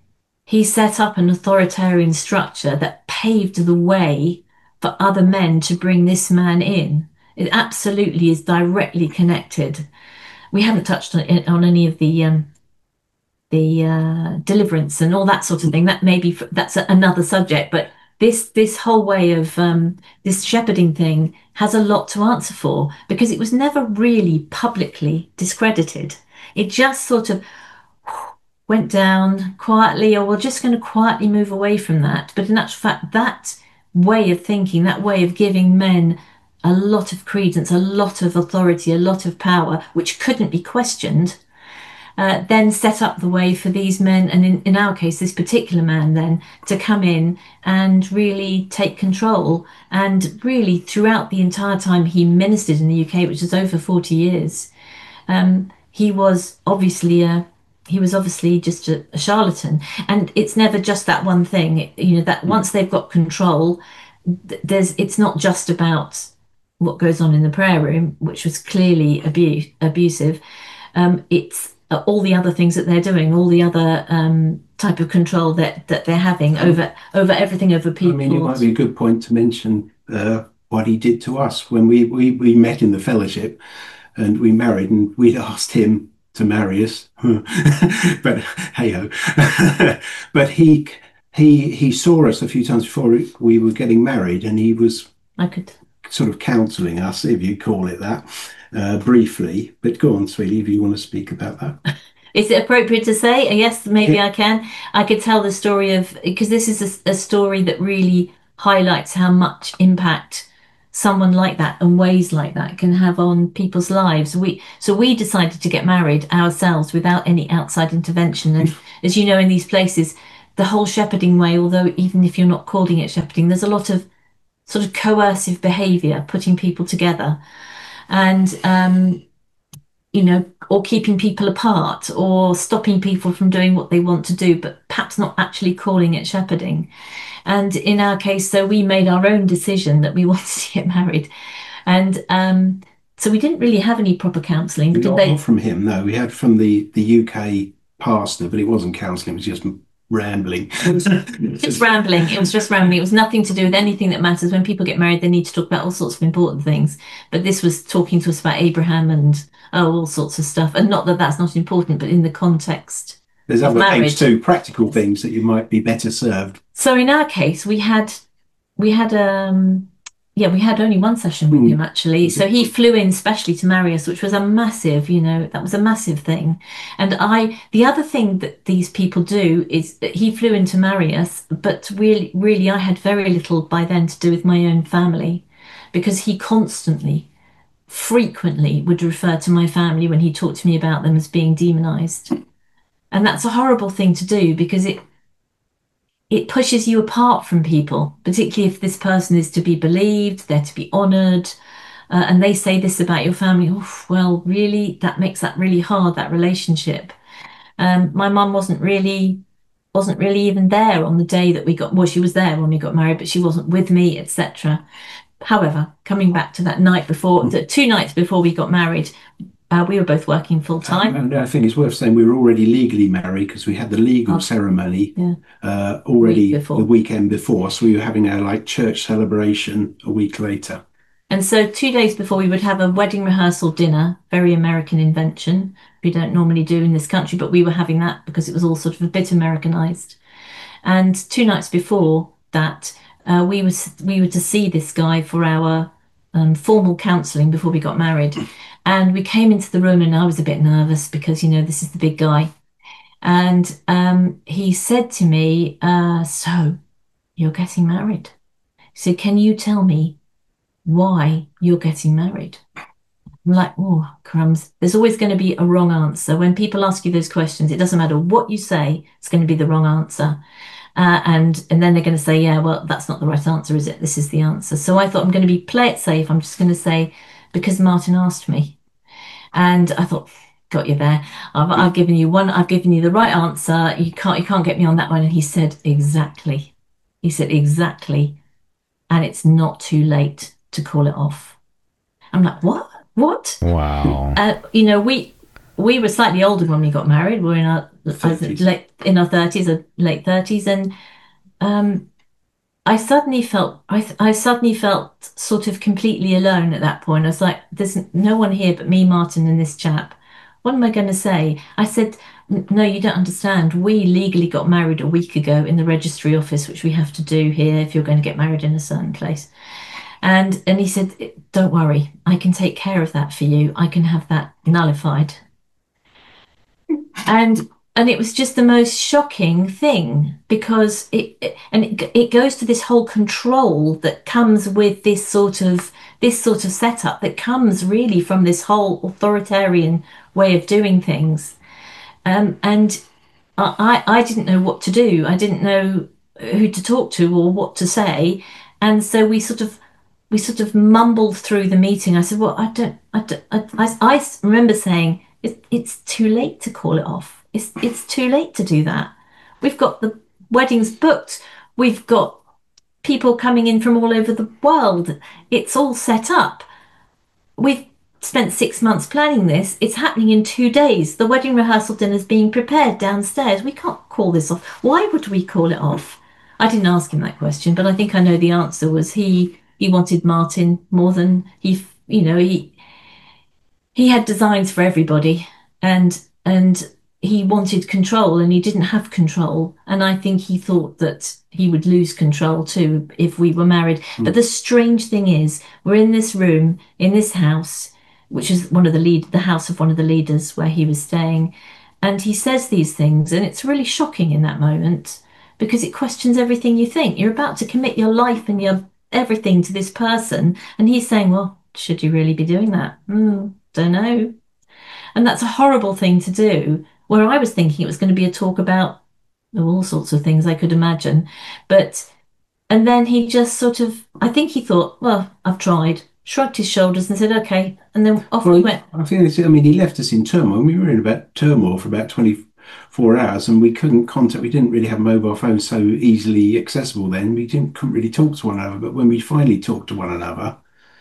he set up an authoritarian structure that paved the way for other men to bring this man in. It absolutely is directly connected. we haven't touched on, on any of the um, the uh, deliverance and all that sort of thing. That maybe that's another subject, but this this whole way of um, this shepherding thing has a lot to answer for, because it was never really publicly discredited. It just sort of went down quietly, or we're just going to quietly move away from that. But in actual fact, that way of thinking, that way of giving men a lot of credence, a lot of authority, a lot of power, which couldn't be questioned, uh, then set up the way for these men, and in, in our case, this particular man then, to come in and really take control. And really, throughout the entire time he ministered in the U K, which is over forty years, um, he was obviously a he was obviously just a, a charlatan. And it's never just that one thing, you know, that once they've got control, there's it's not just about what goes on in the prayer room, which was clearly abuse, abusive. Um, it's all the other things that they're doing, all the other um, type of control that, that they're having over over everything, over people. I mean, it might be a good point to mention uh, what he did to us when we, we, we met in the fellowship and we married, and we'd asked him to marry us. But hey ho. But he he he saw us a few times before we were getting married, and he was I could sort of counselling us, if you call it that, uh, briefly. But go on, sweetie, if you want to speak about that. Is it appropriate to say? Yes, maybe yeah. I can. I could tell the story of, because this is a, a story that really highlights how much impact someone like that and ways like that can have on people's lives. We so we decided to get married ourselves without any outside intervention. And as you know, in these places, the whole shepherding way, although even if you're not calling it shepherding, there's a lot of sort of coercive behaviour, putting people together, and um, you know, or keeping people apart, or stopping people from doing what they want to do, but perhaps not actually calling it shepherding. And in our case, so we made our own decision that we wanted to get married. And um, so we didn't really have any proper counselling. We got they... from him, no. We had from the, the U K pastor, but it wasn't counselling, it was just rambling. It was just rambling. It was just rambling. It was nothing to do with anything that matters. When people get married, they need to talk about all sorts of important things. But this was talking to us about Abraham and oh, all sorts of stuff. And not that that's not important, but in the context. There's other things too, practical things that you might be better served. So in our case, we had, we had, um, yeah, we had only one session with mm. him actually. So he flew in specially to marry us, which was a massive, you know, that was a massive thing. And I, the other thing that these people do is that he flew in to marry us, but really, really, I had very little by then to do with my own family, because he constantly, frequently would refer to my family when he talked to me about them as being demonized. And that's a horrible thing to do, because it it pushes you apart from people, particularly if this person is to be believed, they're to be honoured, uh, and they say this about your family. Oh, well, really, that makes that really hard, that relationship. Um, my mum wasn't really wasn't really even there on the day that we got. Well, she was there when we got married, but she wasn't with me, et cetera. However, coming back to that night before, the two nights before we got married. Uh, we were both working full time. And I think it's worth saying we were already legally married, because we had the legal oh, ceremony yeah. uh, already week the weekend before. So we were having our like church celebration a week later. And so two days before, we would have a wedding rehearsal dinner, very American invention. We don't normally do in this country, but we were having that because it was all sort of a bit Americanized. And two nights before that, uh, we were we were to see this guy for our um, formal counselling before we got married. And we came into the room, and I was a bit nervous because, you know, this is the big guy. And um, he said to me, uh, so you're getting married. He said, can you tell me why you're getting married? I'm like, oh, crumbs. There's always going to be a wrong answer. When people ask you those questions, it doesn't matter what you say, it's going to be the wrong answer. Uh, and and then they're going to say, yeah, well, that's not the right answer, is it? This is the answer. So I thought, I'm going to be play it safe. I'm just going to say, because Martin asked me. And I thought, got you there. I've, I've given you one. I've given you the right answer. You can't you can't get me on that one. And he said, exactly. He said, exactly. And it's not too late to call it off. I'm like, what? What? Wow. Uh, you know, we we were slightly older when we got married. We were in our late in our thirties or late thirties, and um, I suddenly felt I I suddenly felt sort of completely alone at that point. I was like, there's no one here but me, Martin, and this chap. what am I going to say? I said, no, you don't understand. We legally got married a week ago in the registry office, which we have to do here if you're going to get married in a certain place. And and he said, don't worry, I can take care of that for you. I can have that nullified. And and it was just the most shocking thing, because it, it and it, it goes to this whole control that comes with this sort of this sort of setup that comes really from this whole authoritarian way of doing things. Um, and I, I didn't know what to do. I didn't know who to talk to or what to say. And so we sort of we sort of mumbled through the meeting. I said, well, I don't, I don't, I, I, I remember saying, it, it's too late to call it off. It's, it's too late to do that. We've got the weddings booked. We've got people coming in from all over the world. It's all set up. We've spent six months planning this. It's happening in two days. The wedding rehearsal dinner is being prepared downstairs. We can't call this off. Why would we call it off? I didn't ask him that question, but I think I know the answer was he he wanted Martin more than he, you know, he he had designs for everybody, and and he wanted control, and he didn't have control. And I think he thought that he would lose control too if we were married. Mm. But the strange thing is, we're in this room, in this house, which is one of the lead, the house of one of the leaders where he was staying. And he says these things, and it's really shocking in that moment, because it questions everything you think. You're about to commit your life and your everything to this person. And he's saying, well, should you really be doing that? Mm, don't know. And that's a horrible thing to do, where I was thinking it was going to be a talk about all sorts of things I could imagine. But, and then he just sort of, I think he thought, well, I've tried, shrugged his shoulders and said, okay. And then off well, he went. I think, it's, I mean, he left us in turmoil. We were in about turmoil for about twenty-four hours, and we couldn't contact, we didn't really have mobile phones so easily accessible then. We didn't, couldn't really talk to one another. But when we finally talked to one another,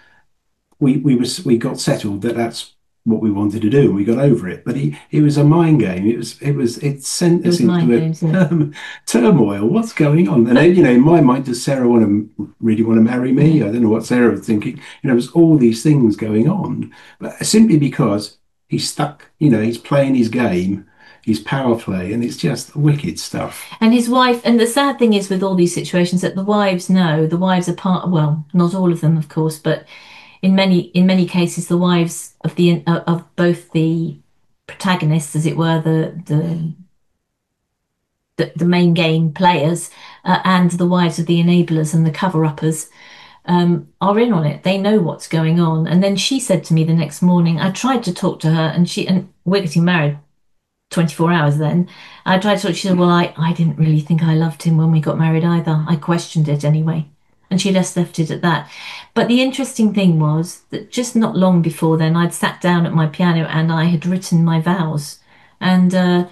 we, we, was, we got settled that that's what we wanted to do, and we got over it. But he, it was a mind game. It was, it was, it sent us into a games, yeah. um, turmoil. What's going on? And then, you know, in my mind, does Sarah want to really want to marry me? I don't know what Sarah was thinking. You know, there's all these things going on, but simply because he's stuck. You know, he's playing his game, his power play, and it's just wicked stuff. And his wife, and the sad thing is with all these situations that the wives know. The wives are part. Well, not all of them, of course, but. In many in many cases, the wives of the of both the protagonists, as it were, the the the, the main game players, uh, and the wives of the enablers and the cover-uppers, um, are in on it. They know what's going on. And then she said to me the next morning, I tried to talk to her, and she and we're getting married twenty-four hours then. I tried to talk. She said, well, I I didn't really think I loved him when we got married either. I questioned it anyway. And she just left it at that. But the interesting thing was that just not long before then, I'd sat down at my piano and I had written my vows. And uh,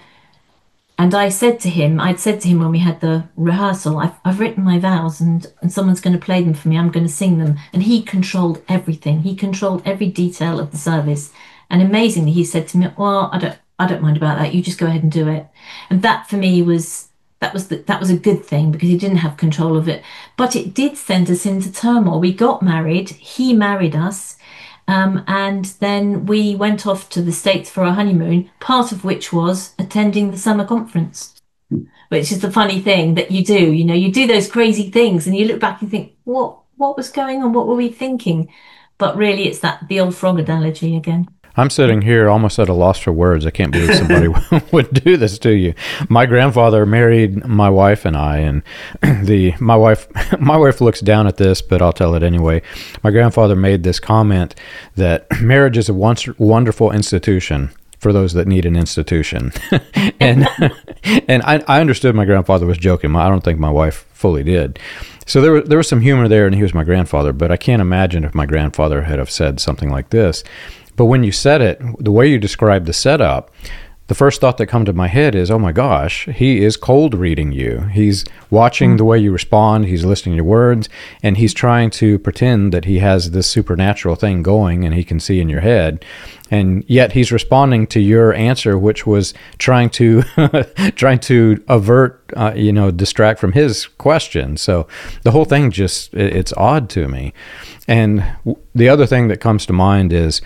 and I said to him, I'd said to him when we had the rehearsal, I've, I've written my vows, and, and someone's going to play them for me. I'm going to sing them. And he controlled everything. He controlled every detail of the service. And amazingly, he said to me, well, I don't, I don't mind about that. You just go ahead and do it. And that for me was... That was the, that was a good thing, because he didn't have control of it. But it did send us into turmoil. We got married. He married us. Um, and then we went off to the States for our honeymoon, part of which was attending the summer conference, which is the funny thing that you do. You know, you do those crazy things and you look back and think, what, what was going on? What were we thinking? But really, it's that the old frog analogy again. I'm sitting here almost at a loss for words. I can't believe somebody would do this to you. My grandfather married my wife and I, and the my wife my wife looks down at this, but I'll tell it anyway. My grandfather made this comment that marriage is a once wonderful institution for those that need an institution. and and I, I understood my grandfather was joking. I don't think my wife fully did. So there was, there was some humor there, and he was my grandfather, but I can't imagine if my grandfather had have said something like this. But when you said it, the way you described the setup, the first thought that come to my head is, oh my gosh, he is cold reading you. He's watching mm-hmm. the way you respond. He's listening to your words, and he's trying to pretend that he has this supernatural thing going and he can see in your head. And yet he's responding to your answer, which was trying to trying to avert, uh, you know, distract from his question. So the whole thing just, it, it's odd to me. And the other thing that comes to mind is,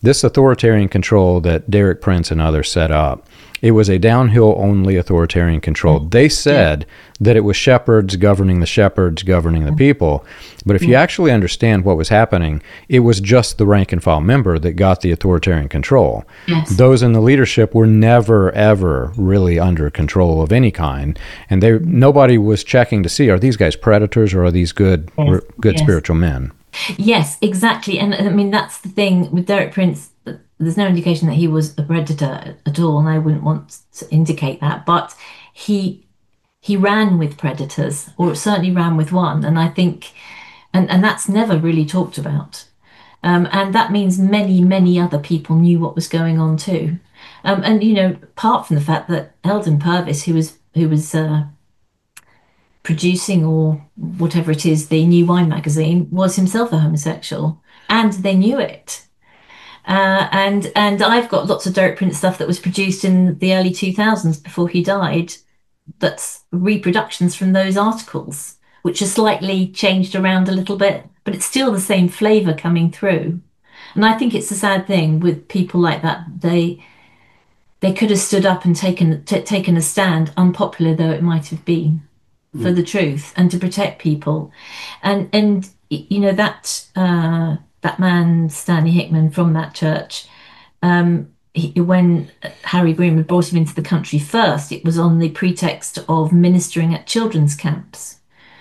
this authoritarian control that Derek Prince and others set up, it was a downhill only authoritarian control. Mm. They said yeah. that it was shepherds governing the shepherds governing the people. But if yeah. you actually understand what was happening, it was just the rank and file member that got the authoritarian control. Yes. Those in the leadership were never, ever really under control of any kind. And they nobody was checking to see, are these guys predators or are these good, yes. good yes. spiritual men? Yes, exactly. And I mean, that's the thing with Derek Prince. There's no indication that he was a predator at all, and I wouldn't want to indicate that. But he he ran with predators, or certainly ran with one. And I think, and, and that's never really talked about. Um, and that means many, many other people knew what was going on too. Um, and, you know, apart from the fact that Eldon Purvis, who was, who was uh, producing or whatever it is, the New Wine magazine, was himself a homosexual, and they knew it. Uh, and and I've got lots of Derek Prince stuff that was produced in the early two thousands before he died. That's reproductions from those articles, which are slightly changed around a little bit, but it's still the same flavour coming through. And I think it's a sad thing with people like that. They they could have stood up and taken t- taken a stand, unpopular though it might have been, mm. for the truth and to protect people. And and you know that. Uh, that man, Stanley Hickman, from that church, um, he, when Harry Greenwood brought him into the country first, it was on the pretext of ministering at children's camps.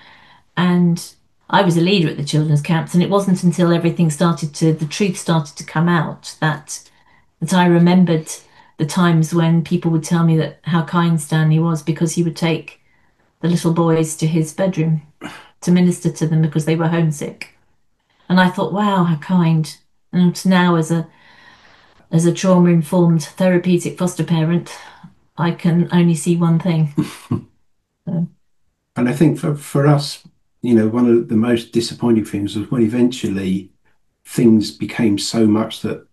And I was a leader at the children's camps, and it wasn't until everything started to, the truth started to come out that, that I remembered the times when people would tell me that how kind Stanley was, because he would take the little boys to his bedroom to minister to them because they were homesick. And I thought, wow, how kind. And now as a as a trauma-informed therapeutic foster parent, I can only see one thing. So. And I think for, for us, you know, one of the most disappointing things was when eventually things became so much that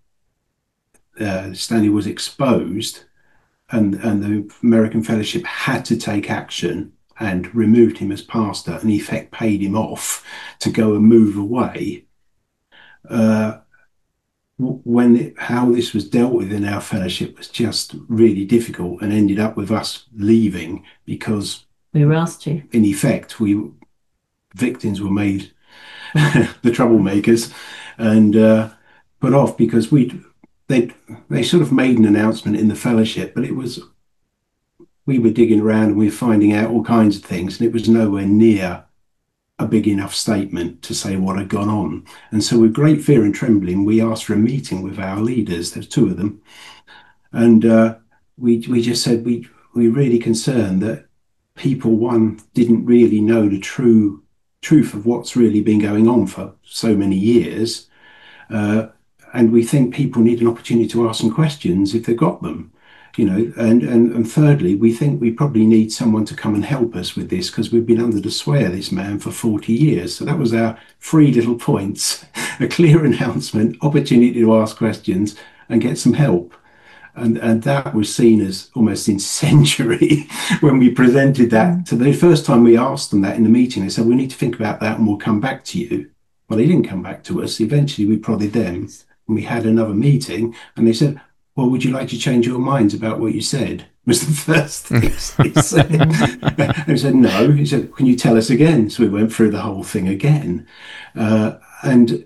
uh, Stanley was exposed, and, and the American Fellowship had to take action and removed him as pastor and in effect paid him off to go and move away. Uh, when it, how this was dealt with in our fellowship was just really difficult, and ended up with us leaving because we were asked to. In effect, we victims were made the troublemakers and uh, put off because we they they sort of made an announcement in the fellowship, but it was we were digging around and we were finding out all kinds of things, and it was nowhere near a big enough statement to say what had gone on. And so with great fear and trembling, we asked for a meeting with our leaders. There's two of them. And uh, we we just said we, we're really concerned that people, one, didn't really know the true truth of what's really been going on for so many years. Uh, and we think people need an opportunity to ask some questions if they've got them. You know, and, and, and thirdly, we think we probably need someone to come and help us with this because we've been under the sway of this man for forty years. So that was our three little points: a clear announcement, opportunity to ask questions, and get some help. And and that was seen as almost incendiary when we presented that. To the first time we asked them that in the meeting, they said, we need to think about that and we'll come back to you. Well, they didn't come back to us. Eventually, we prodded them and we had another meeting, and they said, well, would you like to change your minds about what you said? Was the first thing he said. And he said, no. He said, can you tell us again? So we went through the whole thing again. Uh, and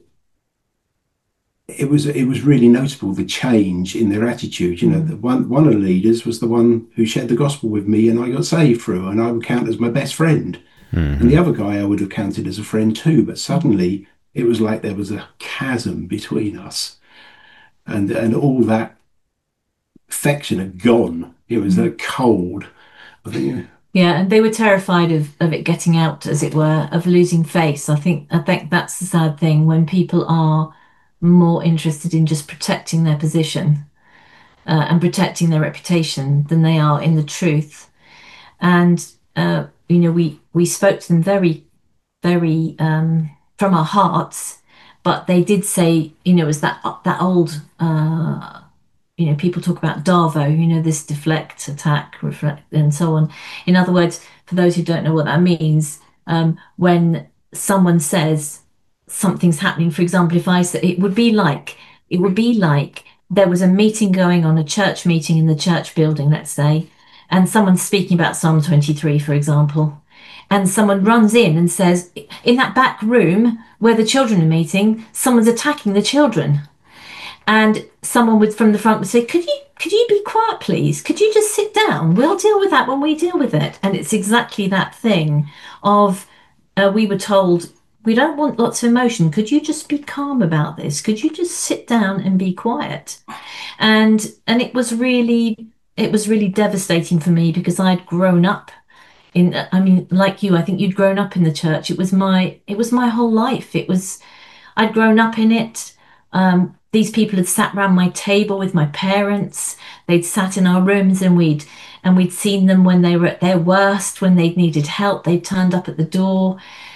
it was it was really notable, the change in their attitude. You know, the one, one of the leaders was the one who shared the gospel with me and I got saved through, and I would count as my best friend. Mm-hmm. And the other guy I would have counted as a friend too. But suddenly it was like there was a chasm between us. And, and all that affection had gone. It was that cold. I think. Yeah, and they were terrified of, of it getting out, as it were, of losing face. I think I think that's the sad thing, when people are more interested in just protecting their position uh, and protecting their reputation than they are in the truth. And uh, you know, we we spoke to them very, very um, from our hearts, but they did say, you know, it was that that old. Uh, You know, people talk about DARVO, you know, this deflect, attack, reflect, and so on. In other words, for those who don't know what that means, um, when someone says something's happening, for example, if I say, it would be like It would be like there was a meeting going on, a church meeting in the church building, let's say, and someone's speaking about Psalm twenty-three, for example, and someone runs in and says, in that back room where the children are meeting, someone's attacking the children. And someone would from the front would say, could you could you be quiet, please? Could you just sit down? We'll deal with that when we deal with it. And it's exactly that thing of uh, we were told, we don't want lots of emotion. Could you just be calm about this? Could you just sit down and be quiet? And and it was really it was really devastating for me because I'd grown up in, I mean, like you, I think you'd grown up in the church. It was my it was my whole life. It was I'd grown up in it. Um, these people had sat round my table with my parents. They'd sat in our rooms and we'd and we'd seen them when they were at their worst, when they needed help. They turned up at the door.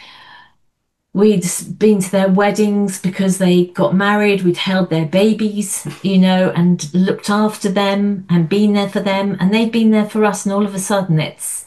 We'd been to their weddings because they got married. We'd held their babies, you know, and looked after them and been there for them. And they'd been there for us. And all of a sudden it's,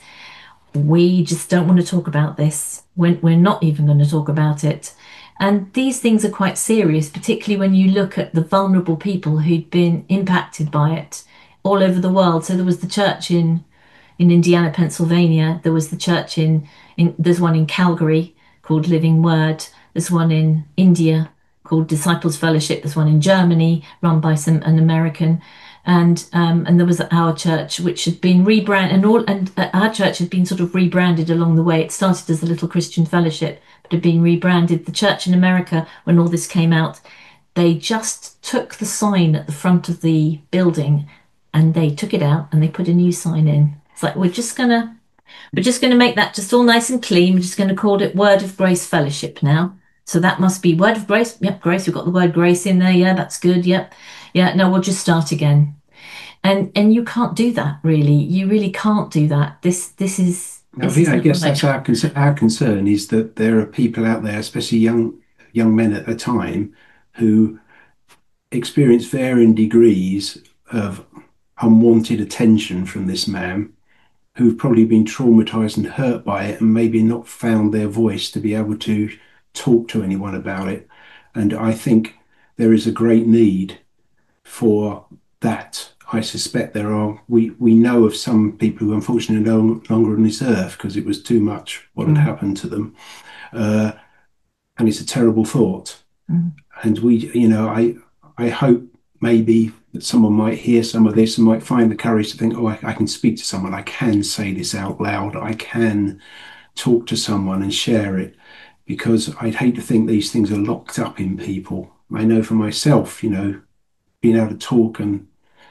we just don't want to talk about this. We're, we're not even going to talk about it. And these things are quite serious, particularly when you look at the vulnerable people who'd been impacted by it all over the world. So there was the church in in Indiana, Pennsylvania. There was the church in, in there's one in Calgary called Living Word. There's one in India called Disciples Fellowship. There's one in Germany run by some an American. And um, and there was our church, which had been rebranded, and all and uh, our church had been sort of rebranded along the way. It started as a Little Christian Fellowship, but had been rebranded. The church in America, when all this came out, they just took the sign at the front of the building, and they took it out and they put a new sign in. It's like we're just gonna we're just gonna make that just all nice and clean. We're just gonna call it Word of Grace Fellowship now. So that must be Word of Grace. Yep, Grace. We've got the word grace in there. Yeah, that's good. Yep. Yeah. No, we'll just start again. And and you can't do that, really. You really can't do that. This this is. This I, is I guess that's our concern. Our concern is that there are people out there, especially young young men at a time, who experience varying degrees of unwanted attention from this man, who've probably been traumatized and hurt by it, and maybe not found their voice to be able to talk to anyone about it. And I think there is a great need for that. I suspect there are, we, we know of some people who unfortunately are no longer on this earth because it was too much what had mm. happened to them. Uh, and it's a terrible thought. Mm. And we, you know, I I hope maybe that someone might hear some of this and might find the courage to think, oh, I, I can speak to someone. I can say this out loud. I can talk to someone and share it, because I'd hate to think these things are locked up in people. I know for myself, you know, being able to talk and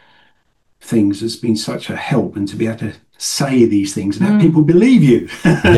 things has been such a help, and to be able to say these things and have mm. people believe you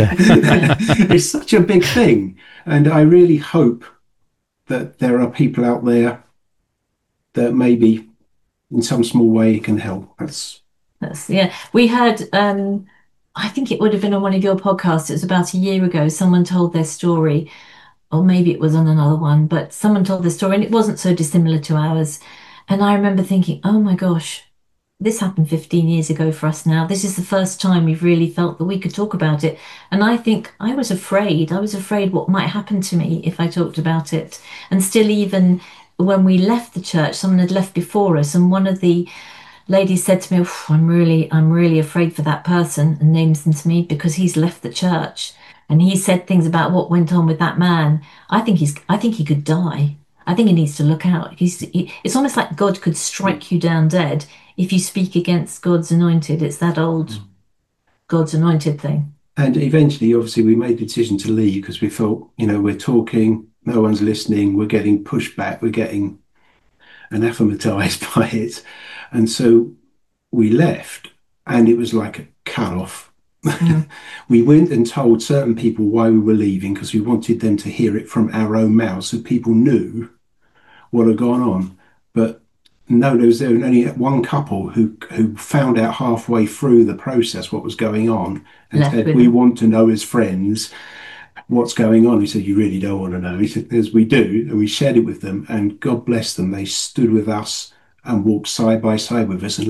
it's such a big thing. And I really hope that there are people out there that maybe in some small way can help. That's that's yeah we had um I think it would have been on one of your podcasts. It was about a year ago. Someone told their story, or maybe it was on another one, but someone told their story and it wasn't so dissimilar to ours. And I remember thinking, oh my gosh, this happened fifteen years ago for us now. This is the first time we've really felt that we could talk about it. And I think I was afraid. I was afraid what might happen to me if I talked about it. And still, even when we left the church, someone had left before us, and one of the ladies said to me, I'm really, I'm really afraid for that person, and names them to me because he's left the church. And he said things about what went on with that man. I think he's, I think he could die. I think he needs to look out. He's, he, it's almost like God could strike you down dead if you speak against God's anointed. It's that old mm. God's anointed thing. And eventually, obviously, we made the decision to leave because we felt, you know, we're talking, no one's listening, we're getting pushed back, we're getting anathematized by it. And so we left, and it was like a cut off. Mm. We went and told certain people why we were leaving because we wanted them to hear it from our own mouths so people knew what had gone on. But no, there was, there was only one couple who who found out halfway through the process what was going on and Left said, we them. want to know as friends what's going on. He said, you really don't want to know. He said, as we do. And we shared it with them, and God bless them. They stood with us and walked side by side with us and left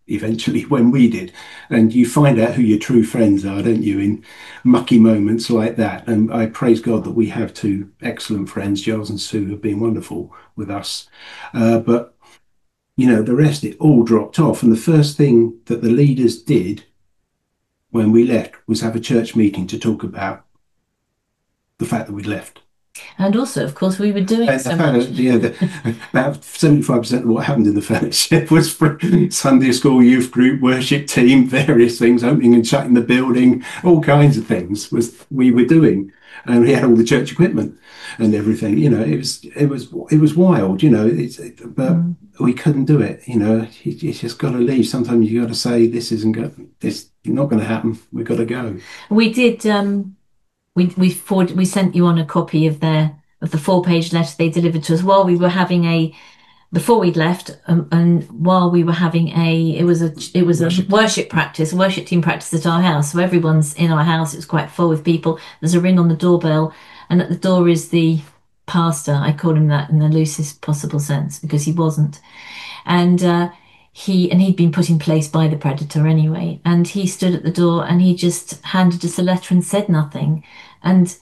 eventually when we did. And you find out who your true friends are, don't you, in mucky moments like that. And I praise God that we have two excellent friends, Giles and Sue, have been wonderful with us. Uh, but, you know, the rest, it all dropped off. And the first thing that the leaders did when we left was have a church meeting to talk about the fact that we'd left. And also, of course, we were doing And so the fact much. that, yeah, the, about seventy-five percent of what happened in the fellowship was for Sunday school, youth group, worship team, various things, opening and shutting the building, all kinds of things was we were doing. And we had all the church equipment and everything. You know, it was it was it was wild. You know, it's, it, but mm. we couldn't do it. You know, you, you just got to leave. Sometimes you got to say, "This isn't going. This not going to happen. We've got to go." We did. Um, we we forward, we sent you on a copy of their of the four page letter they delivered to us while we were having a. Before we'd left, um, and while we were having a, it was a, it was a worship. worship practice, worship team practice at our house. So everyone's in our house. It's quite full with people. There's a ring on the doorbell, and at the door is the pastor. I call him that in the loosest possible sense because he wasn't, and uh, he and he'd been put in place by the predator anyway. And he stood at the door and he just handed us a letter and said nothing, and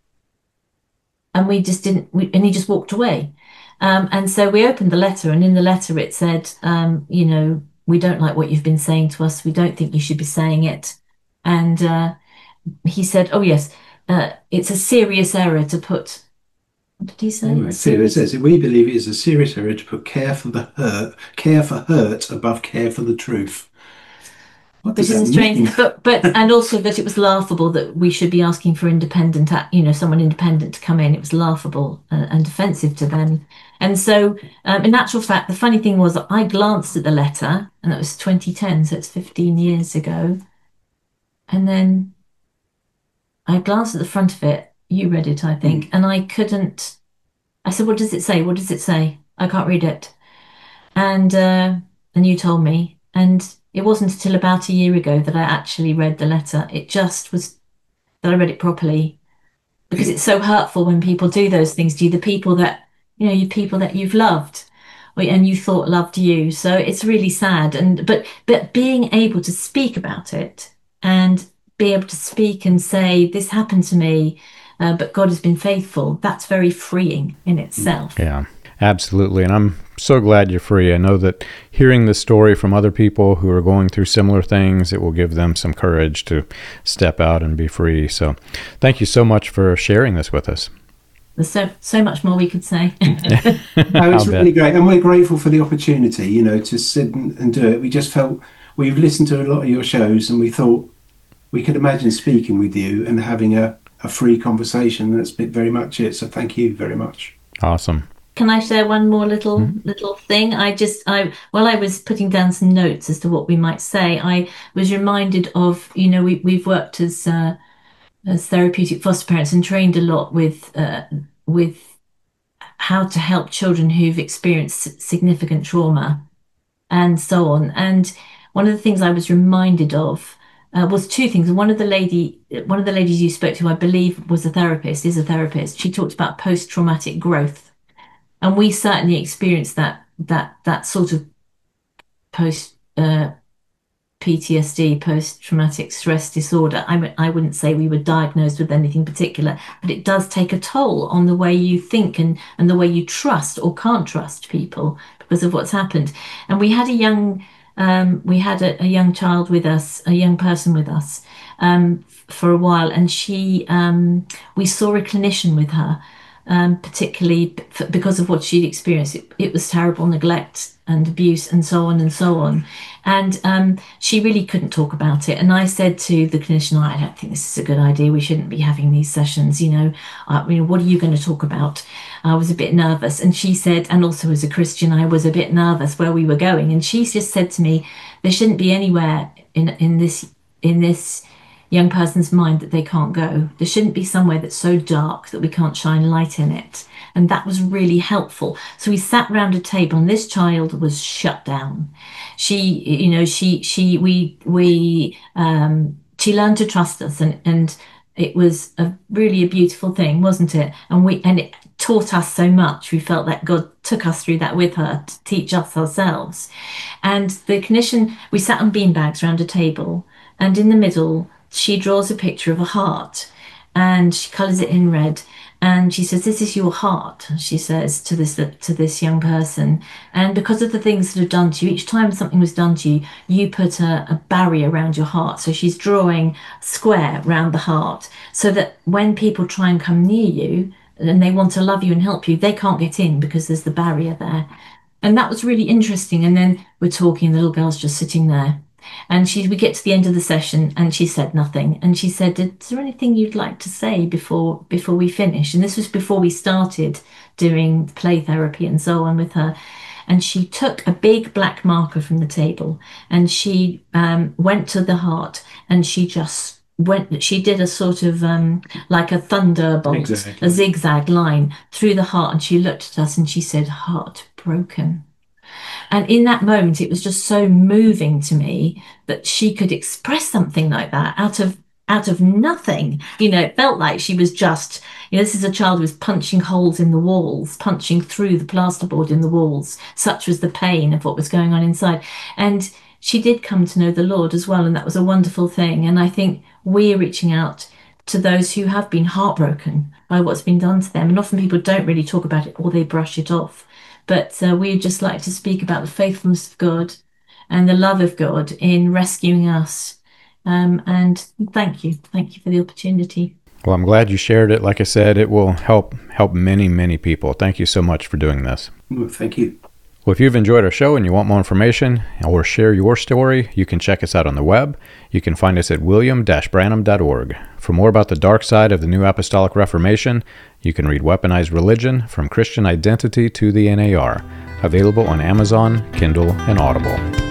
and we just didn't. We, and he just walked away. Um, and so we opened the letter, and in the letter it said, um, you know, we don't like what you've been saying to us. We don't think you should be saying it. And uh, he said, oh, yes, uh, it's a serious error to put, what did he say? Oh, it says, we believe it is a serious error to put care for the hurt, care for hurt above care for the truth. What Which is strange, but but and also that it was laughable that we should be asking for independent, you know, someone independent to come in. It was laughable and, and offensive to them. And so, um, in actual fact, the funny thing was that I glanced at the letter, and that was twenty ten, so it's fifteen years ago. And then I glanced at the front of it. You read it, I think, mm. and I couldn't. I said, "What does it say? What does it say? I can't read it." And uh, and you told me, and. It wasn't until about a year ago that I actually read the letter. It just was that I read it properly, because it's so hurtful when people do those things to you, the people that, you know, you people that you've loved and you thought loved you. So it's really sad. And but but being able to speak about it and be able to speak and say, this happened to me, uh, but God has been faithful, that's very freeing in itself. Yeah. Absolutely. And I'm so glad you're free. I know that hearing this story from other people who are going through similar things, it will give them some courage to step out and be free. So thank you so much for sharing this with us. There's so, so much more we could say. No, it's really great. And we're grateful for the opportunity, you know, to sit and, and do it. We just felt, we've listened to a lot of your shows and we thought we could imagine speaking with you and having a, a free conversation. That's very much it. So thank you very much. Awesome. Can I share one more little mm-hmm. little thing? I just, I while I was putting down some notes as to what we might say, I was reminded of, you know, we, we've worked as uh, as therapeutic foster parents and trained a lot with uh, with how to help children who've experienced significant trauma and so on. And one of the things I was reminded of uh, was two things. One of the lady, one of the ladies you spoke to, I believe, was a therapist, is a therapist. She talked about post-traumatic growth. And we certainly experienced that that that sort of post uh, P T S D, post-traumatic stress disorder. I w- I wouldn't say we were diagnosed with anything particular, but it does take a toll on the way you think and, and the way you trust or can't trust people because of what's happened. And we had a young um, we had a, a young child with us, a young person with us um, for a while, and she um, we saw a clinician with her. Um, particularly because of what she'd experienced. It, it was terrible neglect and abuse and so on and so on. And um, she really couldn't talk about it. And I said to the clinician, I don't think this is a good idea. We shouldn't be having these sessions. You know, I mean, what are you going to talk about? I was a bit nervous. And she said, and also as a Christian, I was a bit nervous where we were going. And she just said to me, there shouldn't be anywhere in, in this, in this, young person's mind that they can't go. There shouldn't be somewhere that's so dark that we can't shine light in it. And that was really helpful. So we sat round a table and this child was shut down. She, you know, she, she, we, we, um, she learned to trust us and, and it was a really a beautiful thing, wasn't it? And we, and it taught us so much. We felt that God took us through that with her to teach us ourselves. And the clinician, we sat on beanbags around a table, and in the middle, she draws a picture of a heart, and she colours it in red. And she says, "This is your heart," she says to this to this young person. "And because of the things that have done to you, each time something was done to you, you put a, a barrier around your heart." So she's drawing a square around the heart so that when people try and come near you and they want to love you and help you, they can't get in because there's the barrier there. And that was really interesting. And then we're talking, the little girl's just sitting there. And she, we get to the end of the session and she said nothing. And she said, "Is there anything you'd like to say before before we finish?" And this was before we started doing play therapy and so on with her. And she took a big black marker from the table and she um, went to the heart and she just went, she did a sort of um, like a thunderbolt, Exactly. a zigzag line through the heart. And she looked at us and she said, "Heart broken." And in that moment, it was just so moving to me that she could express something like that out of out of nothing. You know, it felt like she was just, you know, this is a child who was punching holes in the walls, punching through the plasterboard in the walls. Such was the pain of what was going on inside. And she did come to know the Lord as well. And that was a wonderful thing. And I think we're reaching out to those who have been heartbroken by what's been done to them. And often people don't really talk about it or they brush it off. But uh, we'd just like to speak about the faithfulness of God and the love of God in rescuing us. Um, and thank you. Thank you for the opportunity. Well, I'm glad you shared it. Like I said, it will help help many, many people. Thank you so much for doing this. Well, thank you. Well, if you've enjoyed our show and you want more information or share your story, you can check us out on the web. You can find us at william dash branham dot org. For more about the dark side of the New Apostolic Reformation, you can read Weaponized Religion, From Christian Identity to the N A R, available on Amazon, Kindle, and Audible.